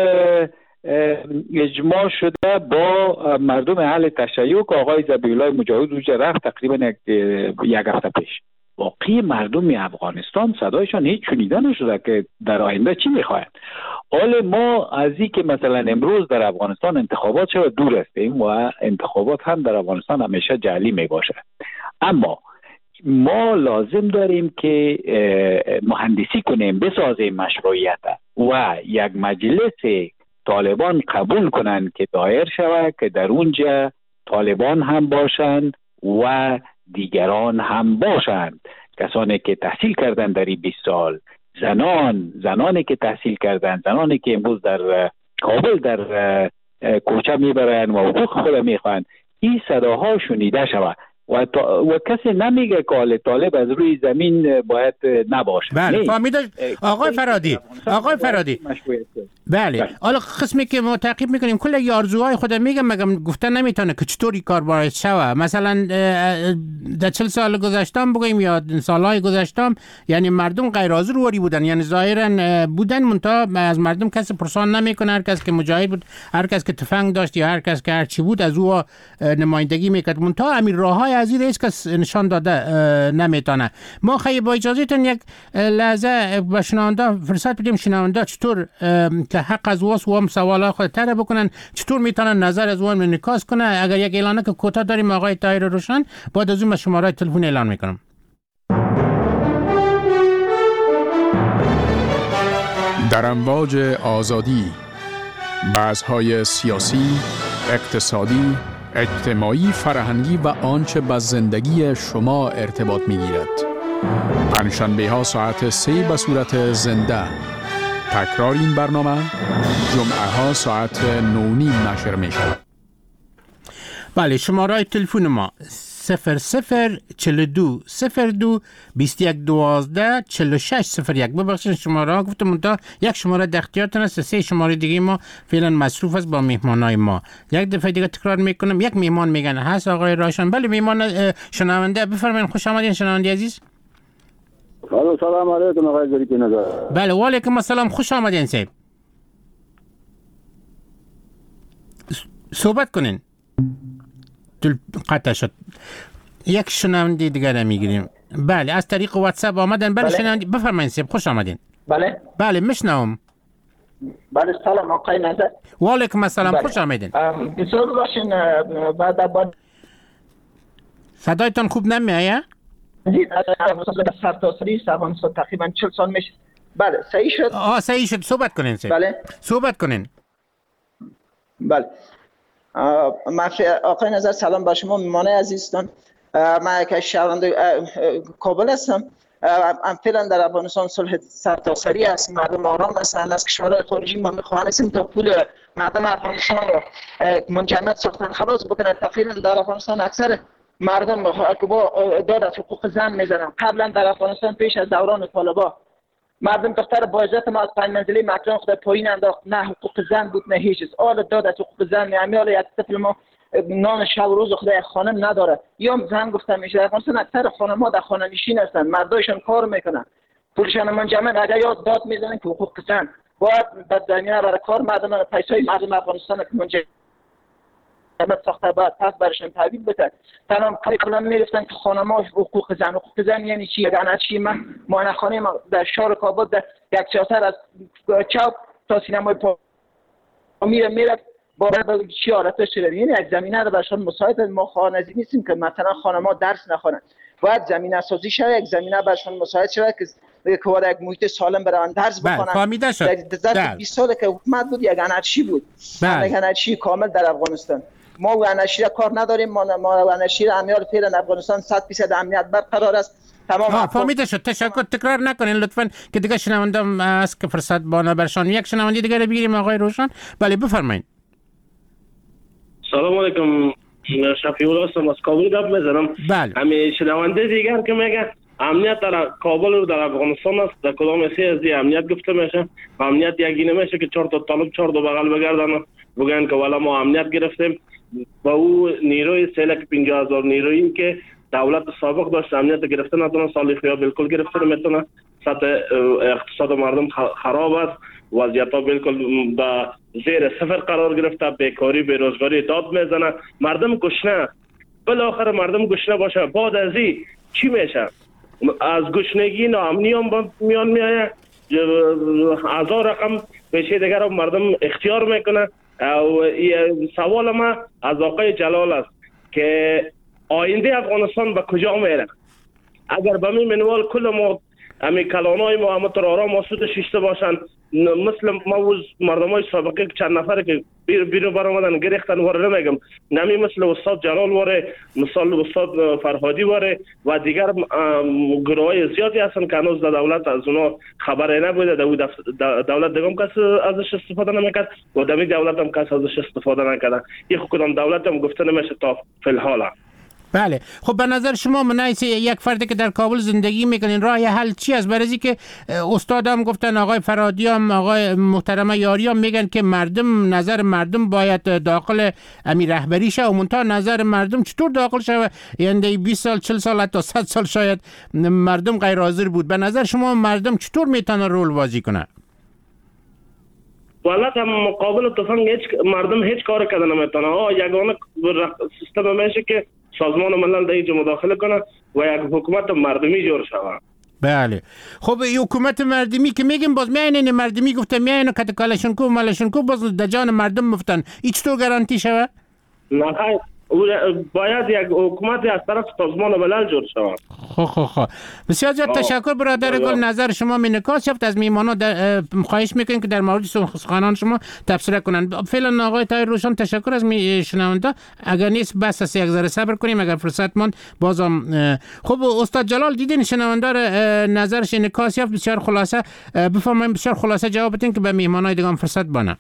اجماع شده با مردم اهل تشیع که آقای ذبیح‌الله مجاهد اونجا رفت تقریبا یک هفته پیش. باقی مردم افغانستان صدایشان هیچ شنیده نشده که در آینده چی میخواهند. حال ما از این که مثلا امروز در افغانستان انتخابات شود دور هستیم و انتخابات هم در افغانستان همیشه جعلی میباشه، اما ما لازم داریم که مهندسی کنیم، بسازیم مشروعیت و یک مجلس طالبان قبول کنند که دایر شود که در اونجا طالبان هم باشند و دیگران هم باشند، کسانی که تحصیل کردن در این بیست سال، زنان زنانی که تحصیل کردن، زنانی که امروز در کابل در کوچه میبرن و حقوق خود میخوان، این صداها شنیده شود و, و کسی نمیگه که طالب از روی زمین باید نباشه. بله فهمیده آقای فرهادی. آقای فرهادی بله، حالا قسمی که ما تعقیب میکنیم کل یارزوهای خود میگم، مگم گفتن نمیتونه که چطوری کار باید شوه. مثلا در چل سال گذشتم بگیم یا سالهای گذشتم، یعنی مردم غیر حاضر رواری بودن، یعنی ظاهرا بودن منتها از مردم کسی پرسان نمیکنه. هر کس که مجاهد بود، هر کس که تفنگ داشت یا هر کس که هر چی بود از او نمایندگی میکرد. منتها امیر راههای از این هیچ کس نشان داده نمیتونه. ما خیلی با اجازهتون یک لحظه به شنونده فرصت بدیم، شنونده چطور که حق از واس و هم سوالات خود طرح بکنن، چطور میتونن نظر از اون انعکاس کنه. اگر یک اعلانه که کوتاه داریم آقای طاهر روشن، بعد از اون شماره تلفن اعلان میکنم. در امواج آزادی، بحث‌های سیاسی، اقتصادی، اجتماعی، فرهنگی و آنچه با زندگی شما ارتباط میگیرد. پنجشنبه ها ساعت سه به صورت زنده. تکرار این برنامه جمعه ها ساعت نو نیم نشر می شود. بله، شماره تلفن ما صفر صفر چل دو صفر دو بیست یک دوازده چل و شش صفر یک. ببخشید شماره ها گفتم منتها یک شماره در اختیارتون است، سه شماره دیگه ما فعلا مصروف است با مهمانای ما. یک دفعه دیگه تکرار میکنم، یک میهمان میگن هست آقای راشن. بله میهمان شنونده بفرمایید. خوش آمدین شنونده عزیز. الو سلام علیکم آقای ظریفی نژاد. بله و علیکم السلام، خوش آمدین صاحب. صحبت کنین. قطع شد. یک شنونده دیگر میگیریم. بله از طریق واتساپ آمدن. بله, بله. شنونده بفرمایید صاحب، خوش آمدین. بله بله میشنوم. بله سلام آقای نظر. و علیکم السلام. بله. خوش آمدین. بسیار باشین. بعد بعد صدایتان خوب نمیآید؟ از سرتاسری افغانستان تقریبا چهل سال میشه. بله صحیح شد. آه صحیح شد. صحبت کنین صاحب. بله صحبت کنین. بله آقای نظر سلام با شما میمانه عزیزتان. من یک شهرنده کابل هستم. فعلا در افغانستان صلح سرتاسری است، مردم آرام هستند. از کشورهای خارجی ما میخواهیم هستیم تا پول مردم افغانستان را منجمد ساختن خلاص بکنن. تقریبا در افغانستان اکثر مردم با داد از حقوق زن میزنن. قبلا در افغانستان پیش از دوران طالبان مردم دختر با عزت ما از پنج منزله مکران خود پایین انداخت. نه حقوق زن بود نه هیچ چیز. آل داد از حقوق زن، یعنی حالا یک طفل ما نان شب و روز خود یک خانم نداره. یا زن گفتم میشه در افغانستان اکثر خانم‌ها در خانه نشین هستن، مردایشان کار میکنن، پولشان منجمد. اگر یاد داد میزنن که حقوق زن باید به زمینه برای کار مردم پیسای مردم افغانستان که منجمد ساخته باید پس برشان تعویض بده. تمام کلا میرفتن که خانم‌ها حقوق زن، حقوق زن یعنی چی؟ یعنی چی؟ من معاینه خانه ما در شهر کابل در یک سیاست از چوک تا سینمای پا میره میره باید چی حالتش شده. یعنی یک زمینه رو برشان مساعد ما خانزی نیستیم که مثلا خانم‌ها درس نخوانند. باید زمینه سازی شده، یک زمینه برشان مساعد شده که که وارد یک محیط سالم برای درس بخونن. فهمیده شد. در بیست سال که حکومت بود یک انرژی بود. یک انرژی کامل در افغانستان. ما و انرژی کار نداریم. ما ما انرژی امیال فعلا افغانستان صد درصد امنیت برقرار است. تمام فهمیده شد. تشکر. تکرار نکنین لطفاً که دیگه شنوندم است که فرصت بانا برشان. یک شنونده دیگه رو بگیریم آقای روشن. بله بفرمایید. سلام علیکم. شفیع هستم از کابل گپ میزنم. بله. همین شنونده دیگر که میگه امنیت در کابل و در افغانستان است، در کدام سی از امنیت گفته میشه. امنیت یکی نمیشه که چهار تا طالب چهار تا بغل بگردن بگن که والا ما امنیت گرفتیم. با او نیروی سیلک پنجاه هزار نیرویی که دولت سابق داشت امنیت گرفته نتونه، سالیخیا بالکل گرفته نمیتونه. سطح اقتصاد مردم خراب است، وضعیت ها بالکل به زیر صفر قرار گرفته، بیکاری بیروزگاری داد میزنه، مردم گشنه. بالاخره مردم گشنه باشه بعد از این چی میشه؟ از گشنگی ناامنی هم میان میایه، هزار رقم پیشه دیگر هم مردم اختیار میکنه. و سوال ما از آقای جلال است که آینده افغانستان به کجا میره؟ اگر به می منوال کل ما امی کلانای ما هم ترارا مسعود شیشته باشن، مثل ما مردمای سابقه چند نفر که بیرون برآمدن گرفتن واره نمیگم، نمی مثل استاد جلال واره، مثل استاد فرهادی واره و دیگر گروهای زیادی هستن که هنوز دولت از اونا خبری نبوده. دولت دیگم کس ازش استفاده نمیکرد و دمی دولت هم کس ازش استفاده نکرده. یک کدام دولت هم گفته نمیشه تا فی الحال. بله. خب به نظر شما منایس یک فردی که در کابل زندگی میکنین راه حل چی است؟ برای که استاد هم گفتن، آقای فرادی هم، آقای محترم یاری هم میگن که مردم، نظر مردم باید داخل امی رهبری شه و منتها نظر مردم چطور داخل شه؟ یعنی بیست سال چهل سال حتی صد سال شاید مردم غیر حاضر بود. به نظر شما مردم چطور میتونه رول بازی کنه؟ والا هم مقابل تفنگ هیچ مردم هیچ کار کردن نمیتونه. ها یگانه سیستم میشه که سازمان ملل در اینجا مداخله کنه و یک حکومت مردمی جور شود. بله. خب این حکومت مردمی که میگیم باز میاینن مردمی گفته میاینن کاتکالشون کو مالشون کو باز در جان مردم مفتن. هیچ تو گارانتی شود؟ نه باید یک حکومت از طرف سازمان ملل جور شود. خب خب خب بسیار زیاد تشکر برادر گل. نظر شما مینکاس شفت از میهمانا خواهش میکنیم که در مورد سخنان شما تبصره کنن. فعلا آقای طاهر روشن تشکر از شنونده. اگر نیست بس است یک ذره صبر کنیم، اگر فرصت ماند بازم. خب استاد جلال دیدین شنونده نظرش انعکاس یافت. بسیار خلاصه بفرمایید، بسیار خلاصه جواب بدین که به میهمانای دیگه فرصت بانه.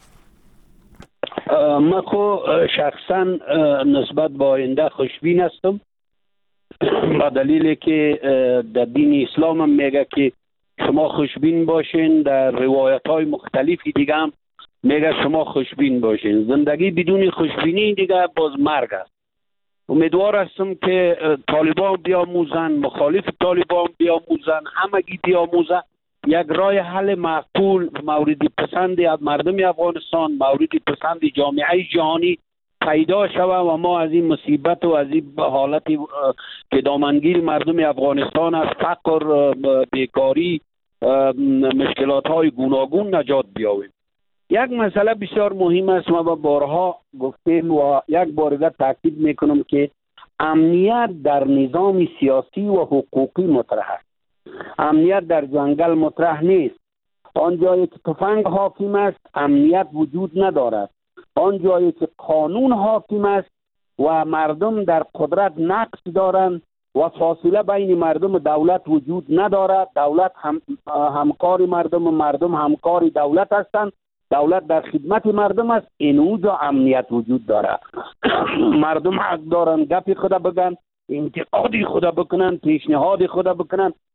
من خو شخصا نسبت به آینده خوشبین هستم، با دلیلی که در دین اسلام هم میگه که شما خوشبین باشین. در روایت های مختلفی دیگه هم میگه شما خوشبین باشین. زندگی بدون خوشبینی دیگه باز مرگ است. امیدوار هستم که طالبان بیاموزن، مخالف طالبان بیاموزن، همگی بیاموزن، یک راه حل معقول مورد پسند مردم افغانستان، مورد پسند جامعه جهانی پیدا شود و ما از این مصیبت و از این حالتی که دامنگیر مردم افغانستان از فقر، بیکاری، مشکلات های گوناگون نجات بیابیم. یک مسئله بسیار مهم است، ما با بارها گفتیم و یک بار دیگر تاکید میکنم که امنیت در نظام سیاسی و حقوقی مطرح است. امنیت در جنگل مطرح نیست. آن جایی که تفنگ حاکم است امنیت وجود ندارد. آن جایی که قانون حاکم است و مردم در قدرت نقص دارند و فاصله بین مردم و دولت وجود ندارد، دولت هم همکار مردم و مردم همکار دولت هستند، دولت در خدمت مردم است، اینجا امنیت وجود دارد. مردم حق دارند گپی خود بگن، انتقادی خود بکنن، پیشنهادی خود بکنن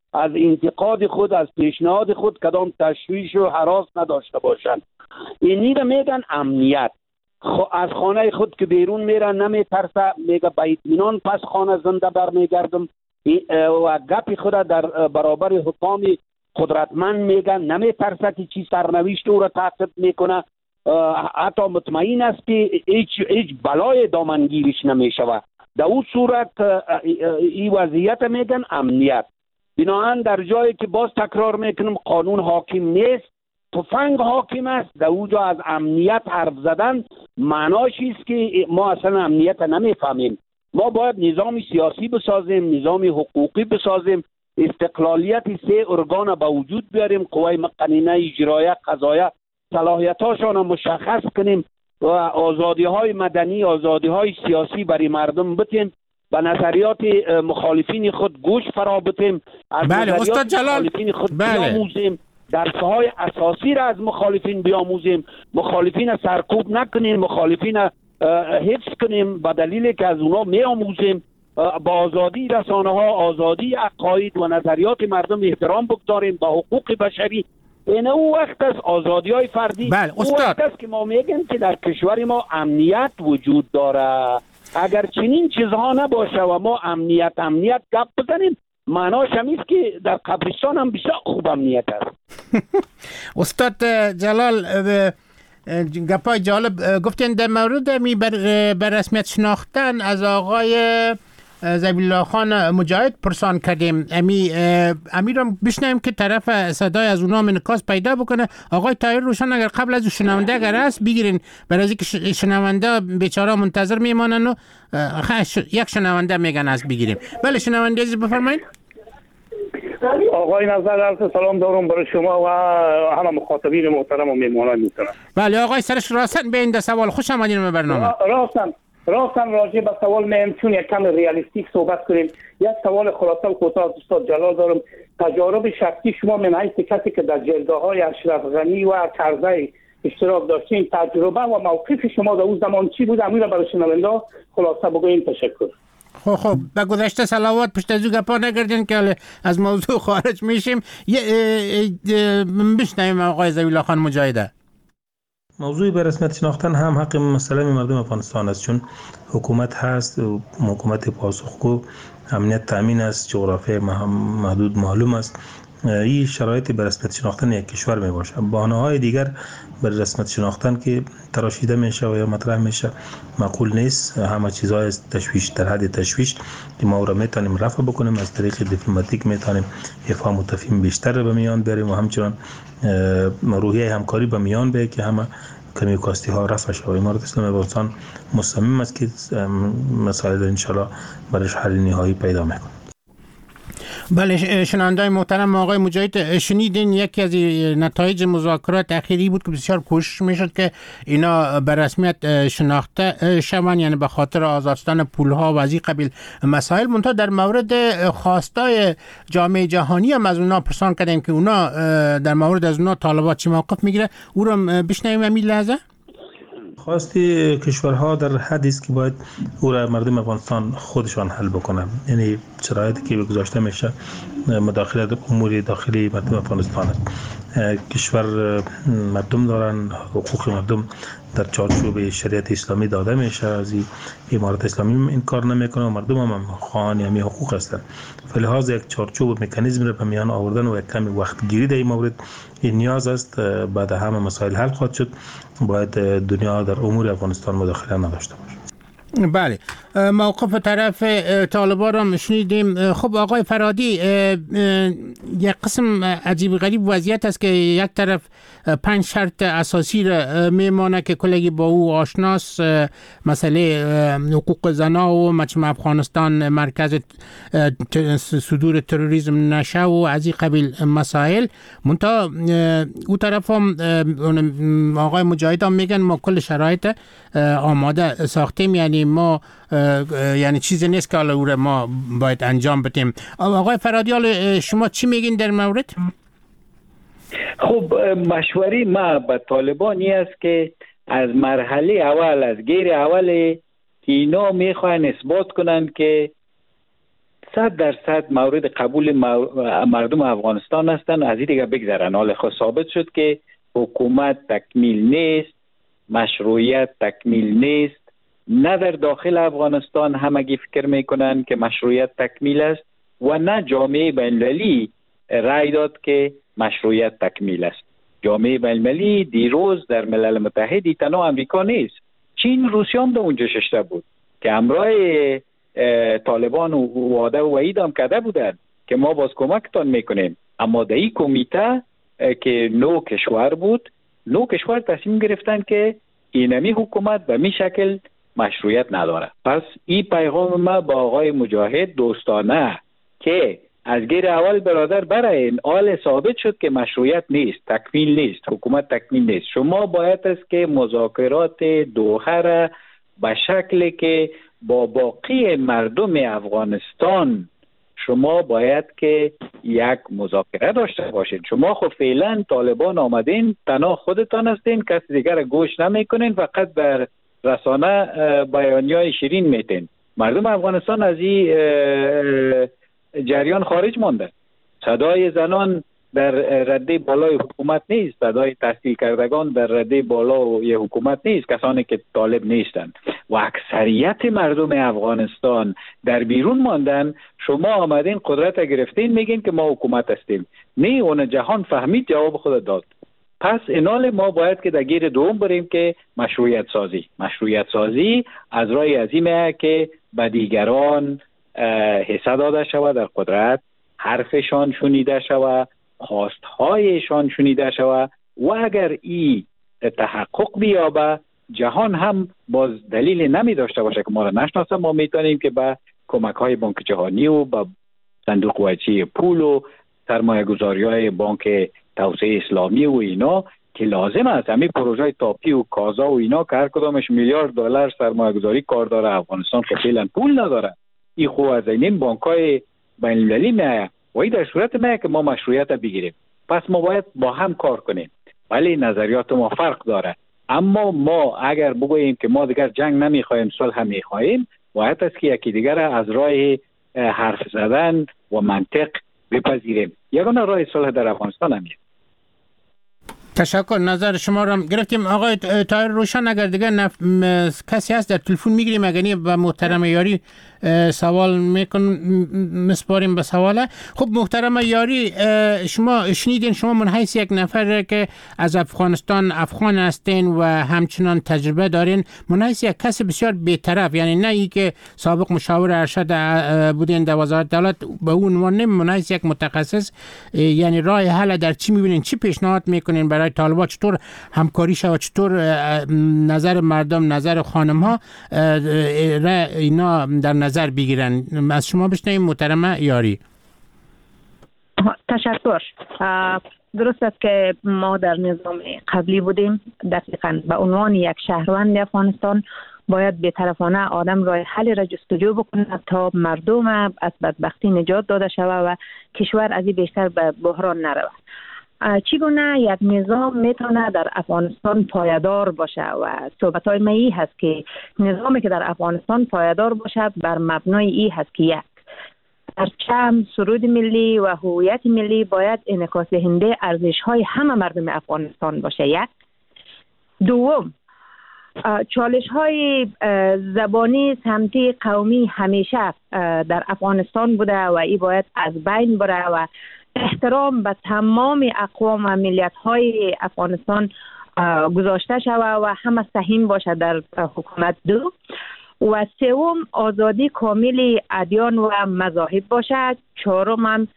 از انتقاد خود، از پیشنهاد خود کدام تشویش و هراس نداشته باشند. اینی را میگن امنیت. از خانه خود که بیرون میره نمیترسه، میگه به اطمینان پس خانه زنده برمیگردم و گپی خود در برابر حکام قدرتمند میگن، نمیترسه که چی سرنوشت او را تعقیب میکنه، حتی مطمئن است که هیچ هیچ بلای دامنگیرش نمیشوه. در اون صورت این وضعیت میگن امنیت. بنابراین در جایی که باز تکرار میکنم قانون حاکم نیست، تفنگ حاکم است، در اونجا از امنیت حرف زدن معناش است که ما اصلا امنیت نمیفهمیم. ما باید نظام سیاسی بسازیم، نظام حقوقی بسازیم، استقلالیت سه ارگان به وجود بیاریم، قوای مقننه، اجرایه، قضایه، صلاحیتاشان مشخص کنیم و آزادی های مدنی، آزادی های سیاسی برای مردم بتیم، به نظریات مخالفین خود گوش فرا بتیم، از بله نظریات استاد جلال مخالفین خود بله. بیاموزیم، درس‌های اساسی را از مخالفین بیاموزیم، مخالفین سرکوب نکنیم، مخالفین حفظ کنیم به دلیل که از اونا میاموزیم، با آزادی رسانه ها، آزادی عقاید و نظریات مردم احترام بگذاریم، با حقوق بشری. این او وقت است آزادی های فردی. بله او وقت است که ما میگیم که در کشور ما امنیت وجود داره. اگر چنین چیزها نباشه و ما امنیت امنیت گپ بزنیم، معناش همیست که در قبرستان هم بسیار خوب امنیت است. استاد جلال گپای جالب گفتین در مورد می بر, بر رسمیت شناختن از آقای ذبیح الله خان مجاهد پرسان کردیم. امی امی رو بشنویم که طرف صدای از اونها منعکاس پیدا بکنه. آقای طاهر روشن اگر قبل از شنونده اگر هست بگیرین، برای اینکه شنونده بیچاره منتظر میمانن و یک شنونده میگن از بگیریم. بله شنونده عزیز بفرمایید. آقای نظر عرض سلام دارم برای شما و همه مخاطبین محترم و میهمانان محترم. بله آقای سرش راستن به این سوال خوش آمدین به برنامه. راستن راستن راجع به سوال میم چون یک کم ریالیستیک صحبت کنیم. یک سوال خلاصه و کوتاه استاد جلال دارم. تجارب شخصی شما من حیث کسی که در جلده‌های اشرف غنی و کرزی اشتراک داشتین، تجربه و موقف شما در اون زمان چی بود؟ امیر برای شنونده خلاصه بگوین. تشکر. خب خب به گذشته صلوات پشت از گپا نگردین که از موضوع خارج میشیم. بشنویم آقای ذبیح الله خان مجاهد. موضوع به رسمیت شناختن هم حق مسلم مردم افغانستان است، چون حکومت هست، حکومت پاسخگو، امنیت تامین است، جغرافی محدود معلوم است. این شرایط به رسمیت شناختن یک کشور می باشه. بهانه‌های دیگر بر رسمیت شناختن که تراشیده میشه و یا مطرح میشه معقول نیست. همه چیزهای تشویش در حد تشویش که ما را میتونیم رفع بکنیم، از طریق دیپلماتیک میتونیم افهام و تفهیم بیشتر به میان بیاریم و همچنان روحیه همکاری به میان بیاریم که همه کمی و کاستی ها رفع شد. امارت اسلامی افغانستان مصمم است که مسائل ان شاء الله برایش حل نهایی پیدا میکنه. بله شنونده‌های محترم آقای مجاهد شنیدین یکی از نتایج مذاکرات اخیری بود که بسیار کوشش میشد که اینا به رسمیت شناخته شوند، یعنی به خاطر آزادستان پولها و از این قبیل مسائل. منتها در مورد خواستای جامعه جهانی هم از اونا پرسان کردیم که اونا در مورد از اونا طالبات چی موقف میگیره. او رو بشنویم همین لحظه. خواستی کشورها در حدی است که باید او را مردم افغانستان خودشان حل بکنن، یعنی شرایطی که گذاشته میشه مداخله در امور داخلی مردم افغانستان است. کشور مردم دارن، حقوق مردم در چارچوب شریعت اسلامی داده میشه، از امارت اسلامی این کار نمیکنه و مردم هم خواهان همین حقوق هستند. فلحاظ یک چارچوب مکانیزم را به میان آوردن و یک کمی وقت گیری در این مورد این نیاز است. بعد همه مسائل حل خواهد شد. باید دنیا در امور افغانستان مداخله نداشته باشه. بله موقف طرف طالبان را شنیدیم. خب آقای فرادی، یک قسم عجیب غریب وضعیت است که یک طرف پنج شرط اساسی را میمانه که کلگی با او آشناس، مسئله حقوق زنا و مجمع افغانستان مرکز صدور تروریسم نشه و از این قبیل مسائل. منتها او طرف هم آقای مجاهد هم میگن ما کل شرایط آماده ساختیم، یعنی ما یعنی چیزی نیست که حالا او را ما باید انجام بدیم. آقای فرادی شما چی میگین در مورد؟ خب مشوری ما به طالبانی است که از مرحله اول، از گیر اول که اینا میخواین اثبات کنن که صد درصد مورد قبول مردم افغانستان هستند. از این دیگه بگذرن. حال خود ثابت شد که حکومت تکمیل نیست، مشروعیت تکمیل نیست. نه در داخل افغانستان همگی فکر میکنن که مشروعیت تکمیل است و نه جامعه بین‌المللی رأی داد که مشروعیت تکمیل است. جامعه بین‌المللی دیروز در ملل متحد تنها امریکا نیست، چین، روسیه هم در اونجا ششته بود که همراه طالبان و وعده و وعید هم کرده بودند که ما باز کمکتان میکنیم. اما در این کمیته که نو کشور بود، نو کشور تصمیم گرفتن که اینمی حکومت به می شکل مشروعیت نداره. پس این پیغام ما با آقای مجاهد دوستانه که از گیر اول برادر برای این آل ثابت شد که مشروعیت نیست، تکمیل نیست، حکومت تکمیل نیست. شما باید است که مذاکرات دوحه را به شکلی که با باقی مردم افغانستان شما باید که یک مذاکره داشته باشید. شما خب فعلا طالبان آمدین، تنها خودتان هستین، کسی دیگر گوش نمیکنین، فقط در رسانه بیانیه‌های شیرین میتین. مردم افغانستان از این جریان خارج مانده. صدای زنان در رده بالای حکومت نیست، صدای تحصیل کردگان در رده بالای حکومت نیست، کسانی که طالب نیستند و اکثریت مردم افغانستان در بیرون ماندن. شما آمدین قدرت گرفتین میگین که ما حکومت هستیم. نه، اون جهان فهمید، جواب خود داد. پس اینال ما باید که در گیر دوم بریم که مشروعیت سازی مشروعیت سازی از راه عظیمه که به دیگران حصه داده شود در قدرت، حرفشان شنیده شود، خواستهایشان شنیده شود و اگر این تحقق بیابه جهان هم باز دلیل نمی داشته باشه که ما را نشناسه. ما میتونیم که به کمک های بانک جهانی و به صندوق وجهی پول و سرمایه گذاری های بانک توسعه اسلامی و اینا که لازم است، همین پروژه تاپی و کازا و اینا که هر کدامش میلیارد دلار سرمایه گذاری کار داره، افغانستان که فعلا پول نداره، این خو از این بانک های بین المللی میایه و این در صورت میایه که ما مشروعیت بگیریم. پس ما باید با هم کار کنیم. ولی نظریات ما فرق داره، اما ما اگر بگوییم که ما دیگر جنگ نمیخوایم، صلح میخوایم، باید است که یکی دیگر از راه حرف زدن و منطق بپذیریم. یگانه راه صلح در افغانستان همیه. تشکر. نظر شما را گرفتیم. آقای طاهر روشن، اگر دیگر نف... م... کسی هست در تلفن میگیریم، اگر nie به محترم یاری سوال میکن مسپاریم به سواله. خب محترم یاری، شما شنیدین، شما من حیث یک نفر که از افغانستان افغان هستین و همچنان تجربه دارین، من حیث یک کس بسیار بی‌طرف، یعنی نه ای که سابق مشاور ارشد بودین در وزارت دولت، به اون عنوان نه، من حیث یک متخصص، یعنی راه حل در چی میبینین، چی پیشنهاد میکنین برای طالبان، چطور همکاری شود، چطور نظر مردم، نظر خانم ها اینا در نظر بگیرن؟ از شما بشنویم محترم یاری. تشکر. درست است که ما در نظام قبلی بودیم. دقیقاً به عنوان یک شهروند افغانستان باید بی‌طرفانه آدم راه حل را جستجو بکنه تا مردم از بدبختی نجات داده شود و کشور از این بیشتر به بحران نرود. چگونه یک نظام میتونه در افغانستان پایدار باشه و صحبت‌های ما ای هست که نظامی که در افغانستان پایدار باشه بر مبنای ای هست که یک پرچم، سرود ملی و هویت ملی باید انعکاس دهنده ارزش‌های همه مردم افغانستان باشه. یک. دوم، چالش‌های زبانی، سمتی، قومی همیشه در افغانستان بوده و ای باید از بین بره و احترام به تمام اقوام و ملیت‌های افغانستان گذاشته شود و همه سهیم باشه در حکومت. دو و سوم، آزادی کامل ادیان و مذاهب باشد. چهارم هم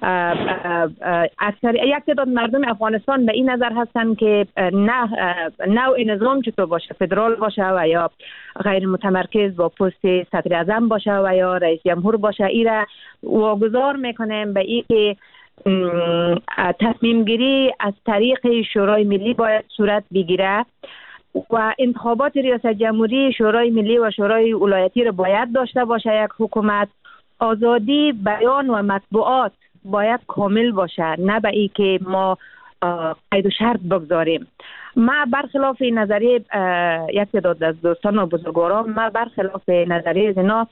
اکثر یک تعداد مردم افغانستان به این نظر هستند که نه نوع نظام چطور باشه، فدرال باشه و یا غیر متمرکز با پست صدر اعظم باشه و یا رئیس جمهور باشه، این را واگذار میکنیم به این که تصمیم گیری از طریق شورای ملی باید صورت بگیره و انتخابات ریاست جمهوری، شورای ملی و شورای ولایتی را باید داشته باشه یک حکومت. آزادی بیان و مطبوعات باید کامل باشه، نه به ای که ما قید و شرط بگذاریم. ما برخلاف نظریه یک تعداد از دوستان و بزرگواران، ما برخلاف نظریه اینا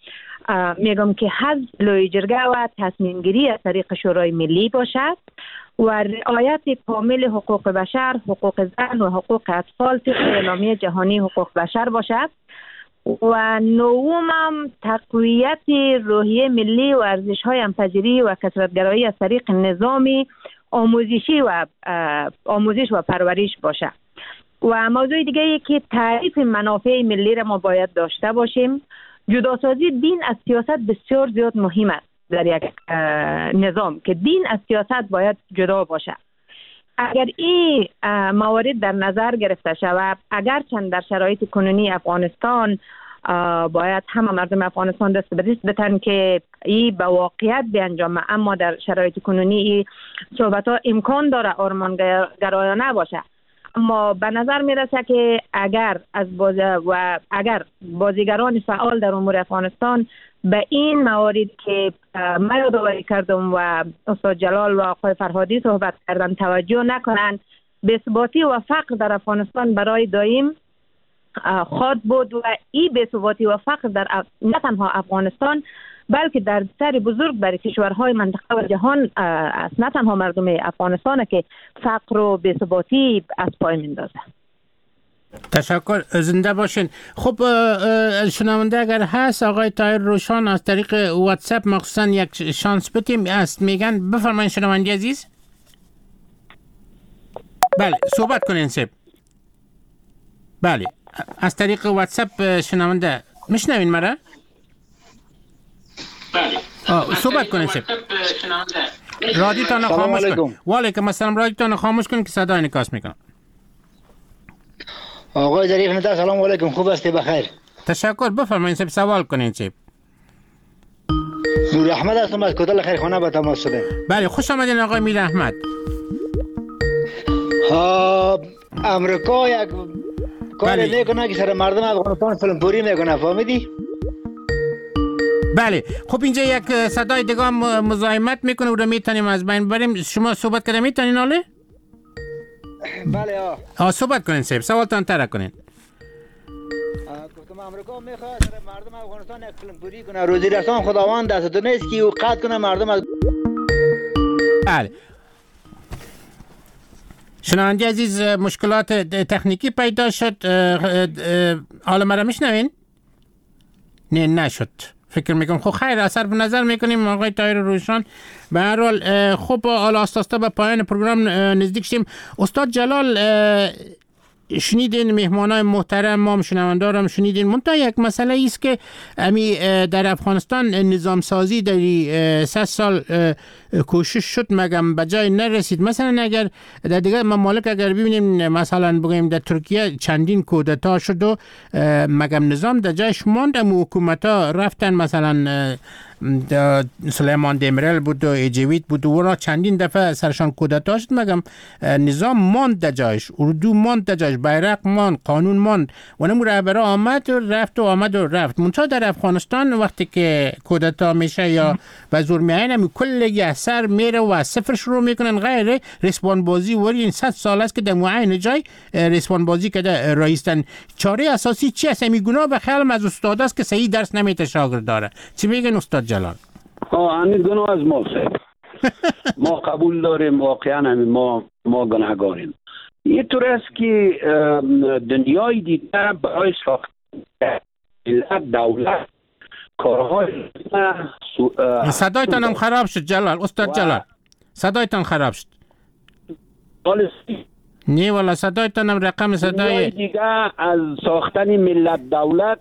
میگم که حزب لوی جرگه و تصمیم گیری از طریق شورای ملی باشد و رعایت کامل حقوق بشر، حقوق زن و حقوق اطفال طبق اعلامیه جهانی حقوق بشر باشد و نومم تقویت روحیه ملی و ارزش‌های همپذیری و کثرت‌گرایی از طریق نظامی آموزشی و آموزش و پرورش باشد. و موضوع دیگه ای که تعریف منافع ملی را ما باید داشته باشیم. جداسازی دین از سیاست بسیار زیاد مهم است در یک نظام که دین از سیاست باید جدا باشه. اگر این موارد در نظر گرفته شود، اگرچند در شرایط کنونی افغانستان باید همه مردم افغانستان دست به دست بتن که این به واقعیت بیانجامه، اما در شرایط کنونی این صحبت ها امکان داره آرمانگرایانه باشه. اما به نظر میرسه که اگر از باز و اگر بازیگران فعال در امور افغانستان به این موارد که من یادآوری کردم و استاد جلال و آقای فرهادی صحبت کردن توجه نکنند، بی‌ثباتی و فقر در افغانستان برای دائم خواهد بود و این بی‌ثباتی و فقر در اف... نه تنها افغانستان بلکه در سر بزرگ برای کشورهای منطقه و جهان است. نه تنها مردم افغانستان که فقر و بی‌ثباتی از پای میندازه. تشکر، زنده باشین. خب شنونده اگر هست آقای طاهر روشان از طریق واتساپ مخصوصا یک شانس بدیم است، میگن بفرمایید شنونده عزیز. بله صحبت کنین سب. بله از طریق واتساپ شنونده میشنوین مرا؟ بله صحبت کنین سب. رادیوتان خاموش کن. و علیکم السلام. رادیوتان خاموش کن که صدا انعکاس میکنه. آقای ظریف ندا سلام علیکم، خوب هستی؟ بخیر. تشکر، بفرمایید سب سوال کنین سب. میر احمد هستم از کدل خیرخانه به تماس شدم. بله خوش آمدین آقای میر احمد. ها امریکا یک کاری میکنه که سر مردم افغانستان فلمپوری میکنه، فهمیدی؟ بله خب اینجا یک صدای دیگه مزاحمت میکنه و رو میتونیم از بین بریم. شما صحبت کردن میتونین آله؟ بله ها. ها صحبت کنین سیب، سوالتان ترک کنین. گفتم امریکا میخواد سر مردم افغانستان یک فلمپوری کنه، روزی رسان خداوند دست نیست که او قطع کنه مردم از. بله شنونده عزیز مشکلات تکنیکی پیدا شد. حالا مرا میشنوین؟ نه نشد. فکر میکنم خب خیر اثر به نظر میکنیم آقای طاهر روشان. به هر حال خب حالا آستاستا به پایان پروگرام نزدیک شدیم. استاد جلال شنیدین، مهمانای محترم ما شنوندارم شنیدین، منتها یک مسئله است که امی در افغانستان نظام سازی در سه سال کوشش شد مگم به جای نرسید. مثلا اگر در دیگر ممالک اگر ببینیم، مثلا بگیم در ترکیه چندین کودتا شد و مگم نظام در جایش ماند، اما حکومت ها رفتن، مثلا سلیمان دمیرل بود و ایجویت بود و اونا چندین دفعه سرشان کودتا شد مگم نظام ماند در جایش، اردو ماند در جایش، بیرق ماند، قانون ماند و نمو رهبرا آمد و رفت و آمد و رفت. منتها در افغانستان وقتی که کودتا میشه یا به زور میاین همی کلی اثر میره و صفر شروع میکنن، غیر رسپان بازی وری این صد سال است که در معین جای رسپان بازی که در رئیستن. چاره اساسی چی است؟ همی گناه به خیالم از استاد است که صحیح درس نمیته شاگرد داره. چی میگن استاد جلال؟ ها همین گناه از ما صاحب. ما قبول داریم واقعا همین ما ما گناهگاریم. این طور است که دنیای دیگه برای ساخت دولت کارهای صدایتان هم خراب شد جلال. استاد جلال صدایتان خراب شد. نه والا صدایتان هم رقم صدای دیگه از ساختن ملت دولت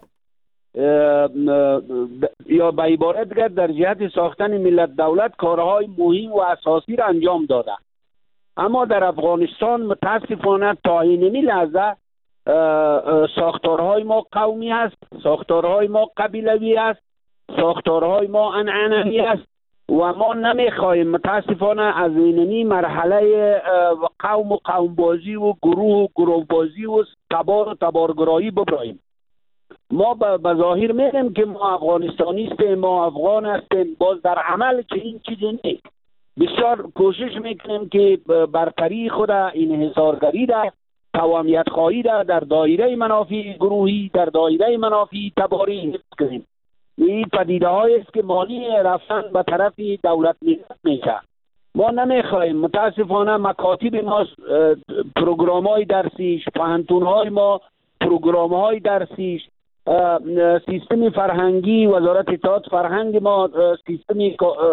یا به عبارت دیگر در جهت ساختن ملت دولت کارهای مهم و اساسی را انجام داده، اما در افغانستان متاسفانه تا اینمی لحظه ساختارهای ما قومی است، ساختارهای ما قبیلوی است، ساختارهای ما عنعنوی است و ما نمیخواهیم متاسفانه از اینمی مرحله قوم و قوم بازی و گروه و گروه بازی و تبار و تبارگرایی ببراییم. ما به ظاهر میگیم که ما افغانستانی هستیم، ما افغان هستیم، باز در عمل که این چیزی نیست. بسیار کوشش میکنیم که برتری خود این حصارگری را، توامیت خواهی را در دایره منافع گروهی، در دایره منافع تباری حفظ کنیم. این پدیده هایی است که مانی رفتن به طرف دولت ملت میشه. ما نمیخوایم. متاسفانه مکاتب ما پروگرام های درسیش، پانتون های ما پروگرام های درسیش، سیستم فرهنگی وزارت اطلاعات فرهنگ ما، سیستم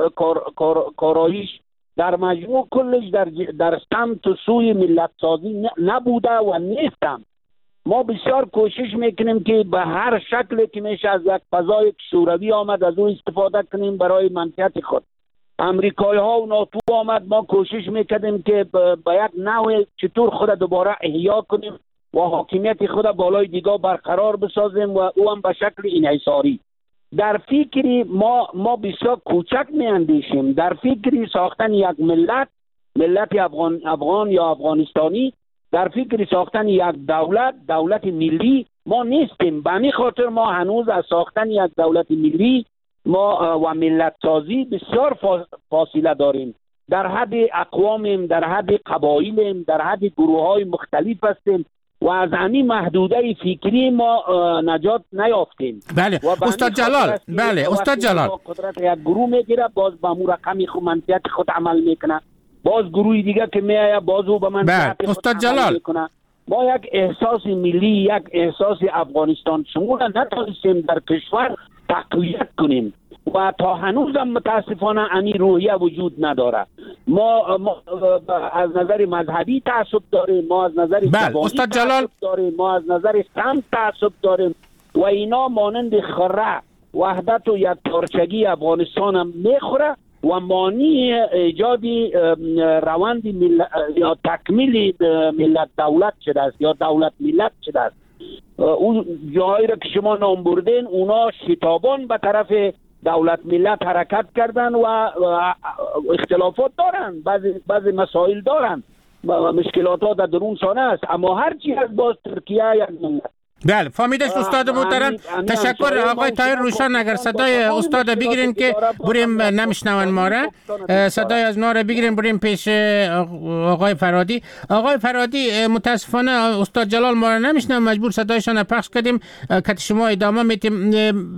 کاراییش در مجموع کلش در در سمت و سوی ملت سازی نبوده و نیستم. ما بسیار کوشش میکنیم که به هر شکلی که میشه از یک فضای شوروی آمد از اون استفاده کنیم برای منفعت خود. امریکایی ها و ناتو آمد، ما کوشش میکردیم که به یک نوع چطور خود دوباره احیا کنیم و حاکمیت خود بالای دیگه برقرار بسازیم و او هم به شکل انحصاری. در فکری ما ما بسیار کوچک میاندیشیم. در فکری ساختن یک ملت، ملت افغان افغان یا افغانستانی، در فکری ساختن یک دولت، دولت ملی ما نیستیم. به همین خاطر ما هنوز از ساختن یک دولت ملی ما و ملت سازی بسیار فاصله داریم. در حد اقوامیم، در حد قبایلیم، در حد گروه های مختلف هستیم و از همین محدوده فکری ما نجات نیافتیم. بله استاد جلال، بله استاد جلال، قدرت یک گروه میگیره باز با مو رقمی خود منفعت خود عمل میکنه، باز گروهی دیگه که میایه باز او به منفعت خود استاد عمل جلال میکنه. ما یک احساس ملی، یک احساس افغانستان شمول نتونستیم در کشور تقویت کنیم و تا هنوز هم متاسفانه این روحیه وجود نداره. ما, ما از نظر مذهبی تعصب داریم، ما از نظر بله استاد جلال داریم، ما از نظر سمت تعصب داریم و اینا مانند خره وحدت و یک پارچگی افغانستان هم میخوره و مانی ایجادی روند مل... یا تکمیل ملت دولت شده است یا دولت ملت شده است. اون جایی را که شما نام بردین اونا شتابان به طرف دولت ملت حرکت کردن و اختلافات دارن، بعضی بعضی مسائل دارن، مشکلات ها در درون سانه است، اما هرچی از باز ترکیه یک ملت. بله فهمیدش استاد محترم. تشکر آقای طاهر روشن. اگر صدای استاد بگیرین که بریم نمیشنون ما را، صدای از ما را بگیرین بریم پیش آقای فرادی. آقای فرادی متاسفانه استاد جلال ما را نمیشنون، مجبور صدایشان پخش کردیم که شما ادامه میتیم.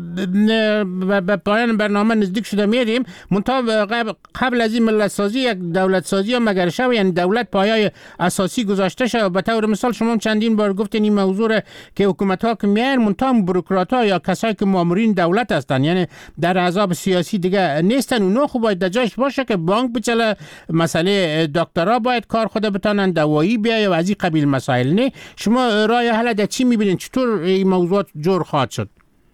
به پایان برنامه نزدیک شده میریم. منتها قبل از این ملت سازی یک دولت سازی هم مگر شو، یعنی دولت پایه‌های اساسی گذاشته شد. به طور مثال شما چندین بار گفتین این موضوع که حکومت ها که میان منتها بوروکرات ها یا کسایی که مامورین دولت هستن، یعنی در احزاب سیاسی دیگه نیستن، اونا خوب باید در جایش باشه که بانک بچله، مسئله دکترا باید کار خود بتونن، دوایی بیای و از این قبیل مسائل. نه شما راه حل در چی میبینید؟ چطور این موضوعات جور خواهد شد؟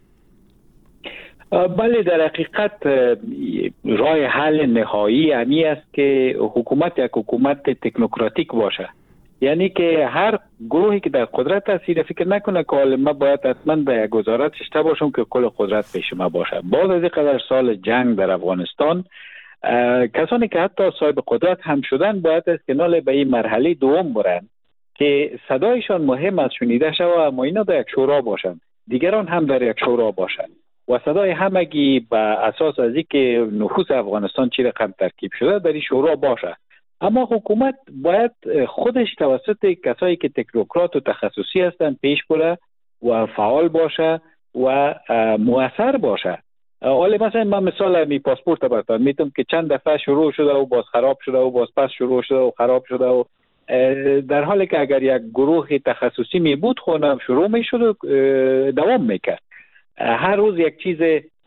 بله در حقیقت راه حل نهایی همی است که حکومت یک حکومت تکنوکراتیک باشه، یعنی که هر گروهی که در قدرت هست فکر نکنه که ما باید حتما به یک وزارت شته باشم که کل قدرت پیش ما باشه. بعد از این قدر سال جنگ در افغانستان کسانی که حتی صاحب قدرت هم شدن باید است که نال به این مرحله دوم برن که صدایشان مهم است شنیده شود، اما اینا در یک شورا باشن، دیگران هم در یک شورا باشن و صدای همگی به اساس از اینکه نفوس افغانستان چی رقم ترکیب شده در این شورا باشه. اما حکومت باید خودش توسط کسایی که تکنوکرات و تخصصی هستند پیش بره و فعال باشه و مؤثر باشه. حالا مثلا من مثال می پاسپورت براتون میتونم که چند دفعه شروع شده و باز خراب شده و باز پس شروع شده و خراب شده و در حالی که اگر یک گروه تخصصی می بود خونم شروع می شد و دوام میکرد. هر روز یک چیز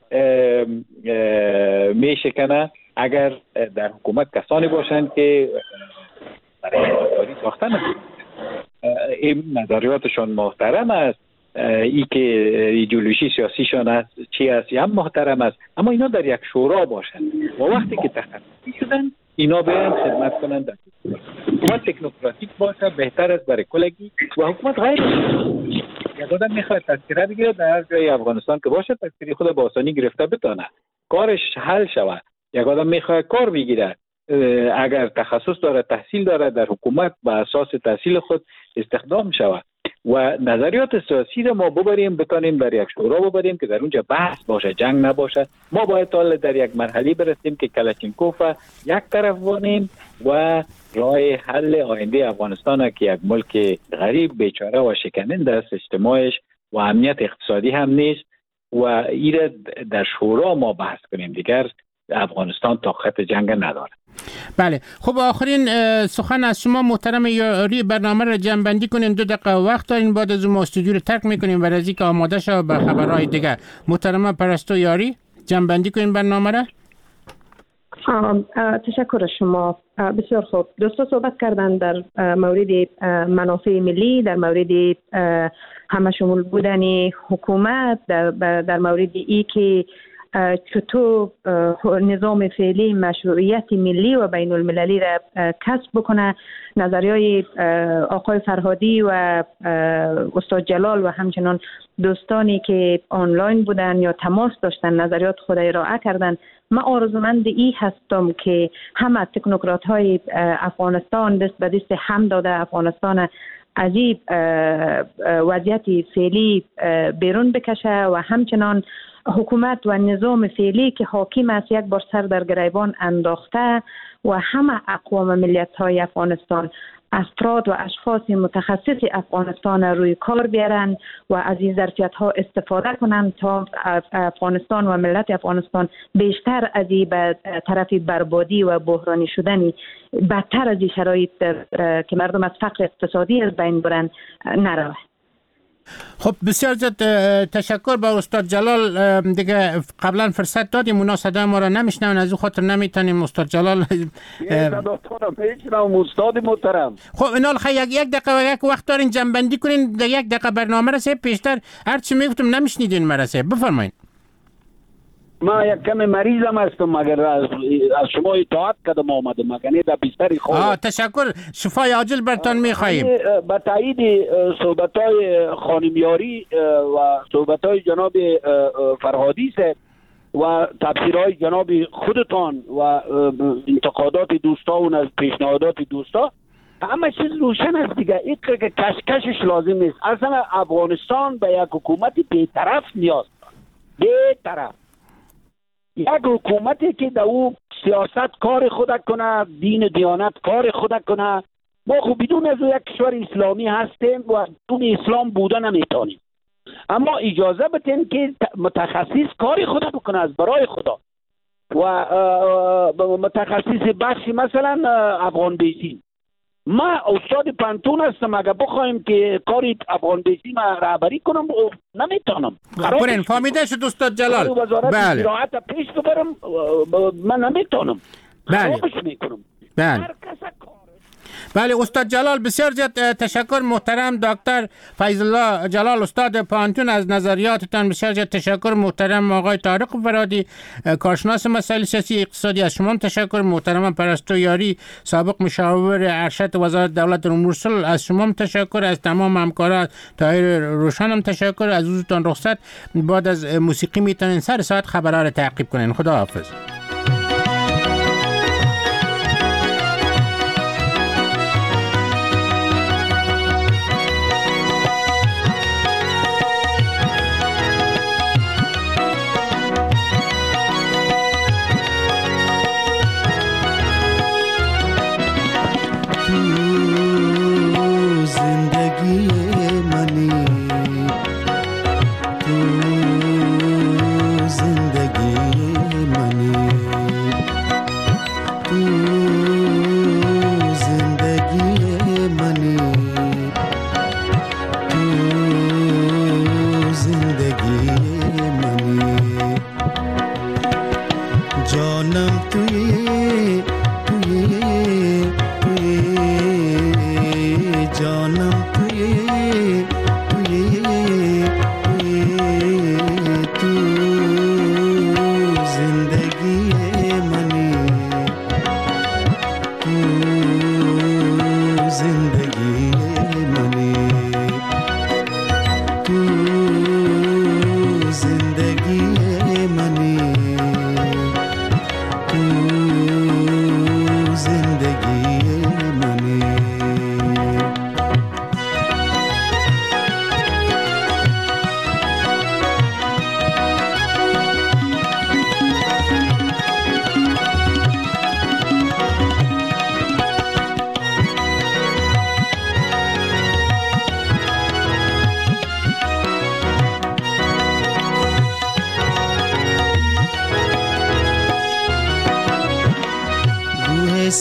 می شکنه. اگر در حکومت کسانی باشند که برای نظاری ساختن این نظریاتشان محترم است، ای که ایدئولوژی سیاسیشان است چی است هم محترم است، اما اینا در یک شورا باشند و وقتی که تخصصی شدن اینا بیان خدمت کنند. حکومت تکنوکراتیک باشه بهتر است برای کلگی و حکومت غیر یک آدم میخواد تذکره بگیره در هر جای افغانستان که باشه تذکره خود با آسانی گرفته بتانه کارش حل شود. یک آدم میخواد کار بگیره اگر تخصص داره تحصیل داره در حکومت به اساس تحصیل خود استخدام شود و نظریات سیاسی رو ما ببریم بتانیم در یک شورا ببریم که در اونجا بحث باشه، جنگ نباشه. ما باید تا در یک مرحله برسیم که کلاشینکوف یک طرف بانیم و راه حل آینده افغانستان که یک ملک غریب بیچاره و شکننده است، اجتماعش و امنیت اقتصادی هم نیست و این در شورا ما بحث کنیم. دیگر افغانستان طاقت جنگ نداره. بله. خب آخرین سخن از شما محترم یاری، برنامه را جمع بندی کنین. دو دقیقه وقت دارین، بعد از اون ما استودیو رو ترک میکنیم و از اینکه آماده شو به خبرهای دیگه. محترم پرستو یاری، جمع بندی کنین برنامه را. تشکر شما. بسیار خوب. دوستا صحبت کردن در مورد منافع ملی، در مورد همه شمول بودن حکومت، در, در مورد ای که چطور نظام فعلی مشروعیت ملی و بین المللی را کسب بکنه. نظریه آقای فرهادی و استاد جلال و همچنان دوستانی که آنلاین بودن یا تماس داشتن نظریات خود ارائه کردن. من آرزومند ای هستم که همه تکنوکرات های افغانستان دست به دست هم داده افغانستان از این وضعیت فعلی بیرون بکشه و همچنان حکومت و نظام فعلی که حاکم است یک بار سر در گریبان انداخته و همه اقوام ملیت های افغانستان، افراد و اشخاص متخصص افغانستان روی کار بیارن و از این ظرفیت ها استفاده کنند تا افغانستان و ملت افغانستان بیشتر از این به طرف بربادی و بحرانی شدنی بدتر از این شرایط که مردم از فقر اقتصادی از بین برن نروه. خب بسیار زیاد تشکر با استاد جلال. دیگه قبلا فرصت دادیم اونا صدای ما را نمیشنون، از او خاطر نمیتونیم. استاد جلال استاد محترم. خب اینال خیلی یک یک دقیقه و یک وقت دارین جمع بندی کنین. در یک دقیقه برنامه رسه پیشتر هر چی میگفتم نمیشنیدین مرسه. بفرمایید. ما یک کم مریضم هستم مگر از, از شما اطاعت کردم آمدم مگر در بستر خواب. آه تشکر، شفای عاجل برتان میخواییم. به تایید صحبت‌های خانم یاری و صحبت‌های جناب فرهادی است و تفسیرهای جناب خودتان و انتقادات دوستان از پیشنهادات دوستا، همه چیز روشن است دیگه. این که کشکشش لازم نیست. اصلا افغانستان به یک حکومت بی‌طرف نیاز دارد. بی‌طرف، یک حکومتی که در او سیاست کار خود کنه، دین دیانت کار خود کنه. ما خب بدون از یک کشور اسلامی هستیم و بدون اسلام بودن نمیتونیم، اما اجازه بتین که متخصص کار خود بکنه از برای خدا و متخصص بخشی مثلا افغان بیسین. ما استاد پانتون هستم، اگه بخوایم که کاری افغان بیسی ما رهبری کنم نمیتونم. برین فهمیده شد استاد جلال. بله. زراعت پیش ببرم من نمیتونم. بله. بله. بله استاد جلال بسیار زیاد تشکر. محترم دکتر فیض الله جلال استاد پانتون از نظریاتتان بسیار زیاد تشکر. محترم آقای طارق فرهادی کارشناس مسائل سیاسی اقتصادی از شما تشکر. محترم پرستو یاری سابق مشاور ارشد وزارت دولت امور صلح از شما تشکر. از تمام همکاران طاهر روشنم تشکر. از روزتان رخصت. بعد از موسیقی میتونین سر ساعت خبرها رو تعقیب کنین. خدا حافظ. زندگی منی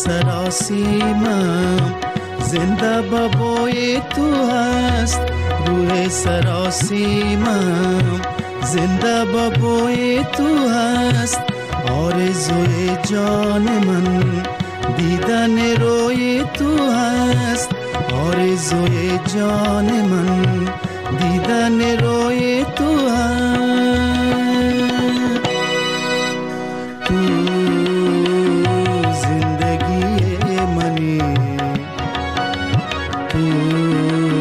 سراسیمم زنده بابای تو هست روح سراسیمم زنده بابای تو هست آرزوی جان من دیدن روی تو هست آرزوی جان من دیدن روی تو هست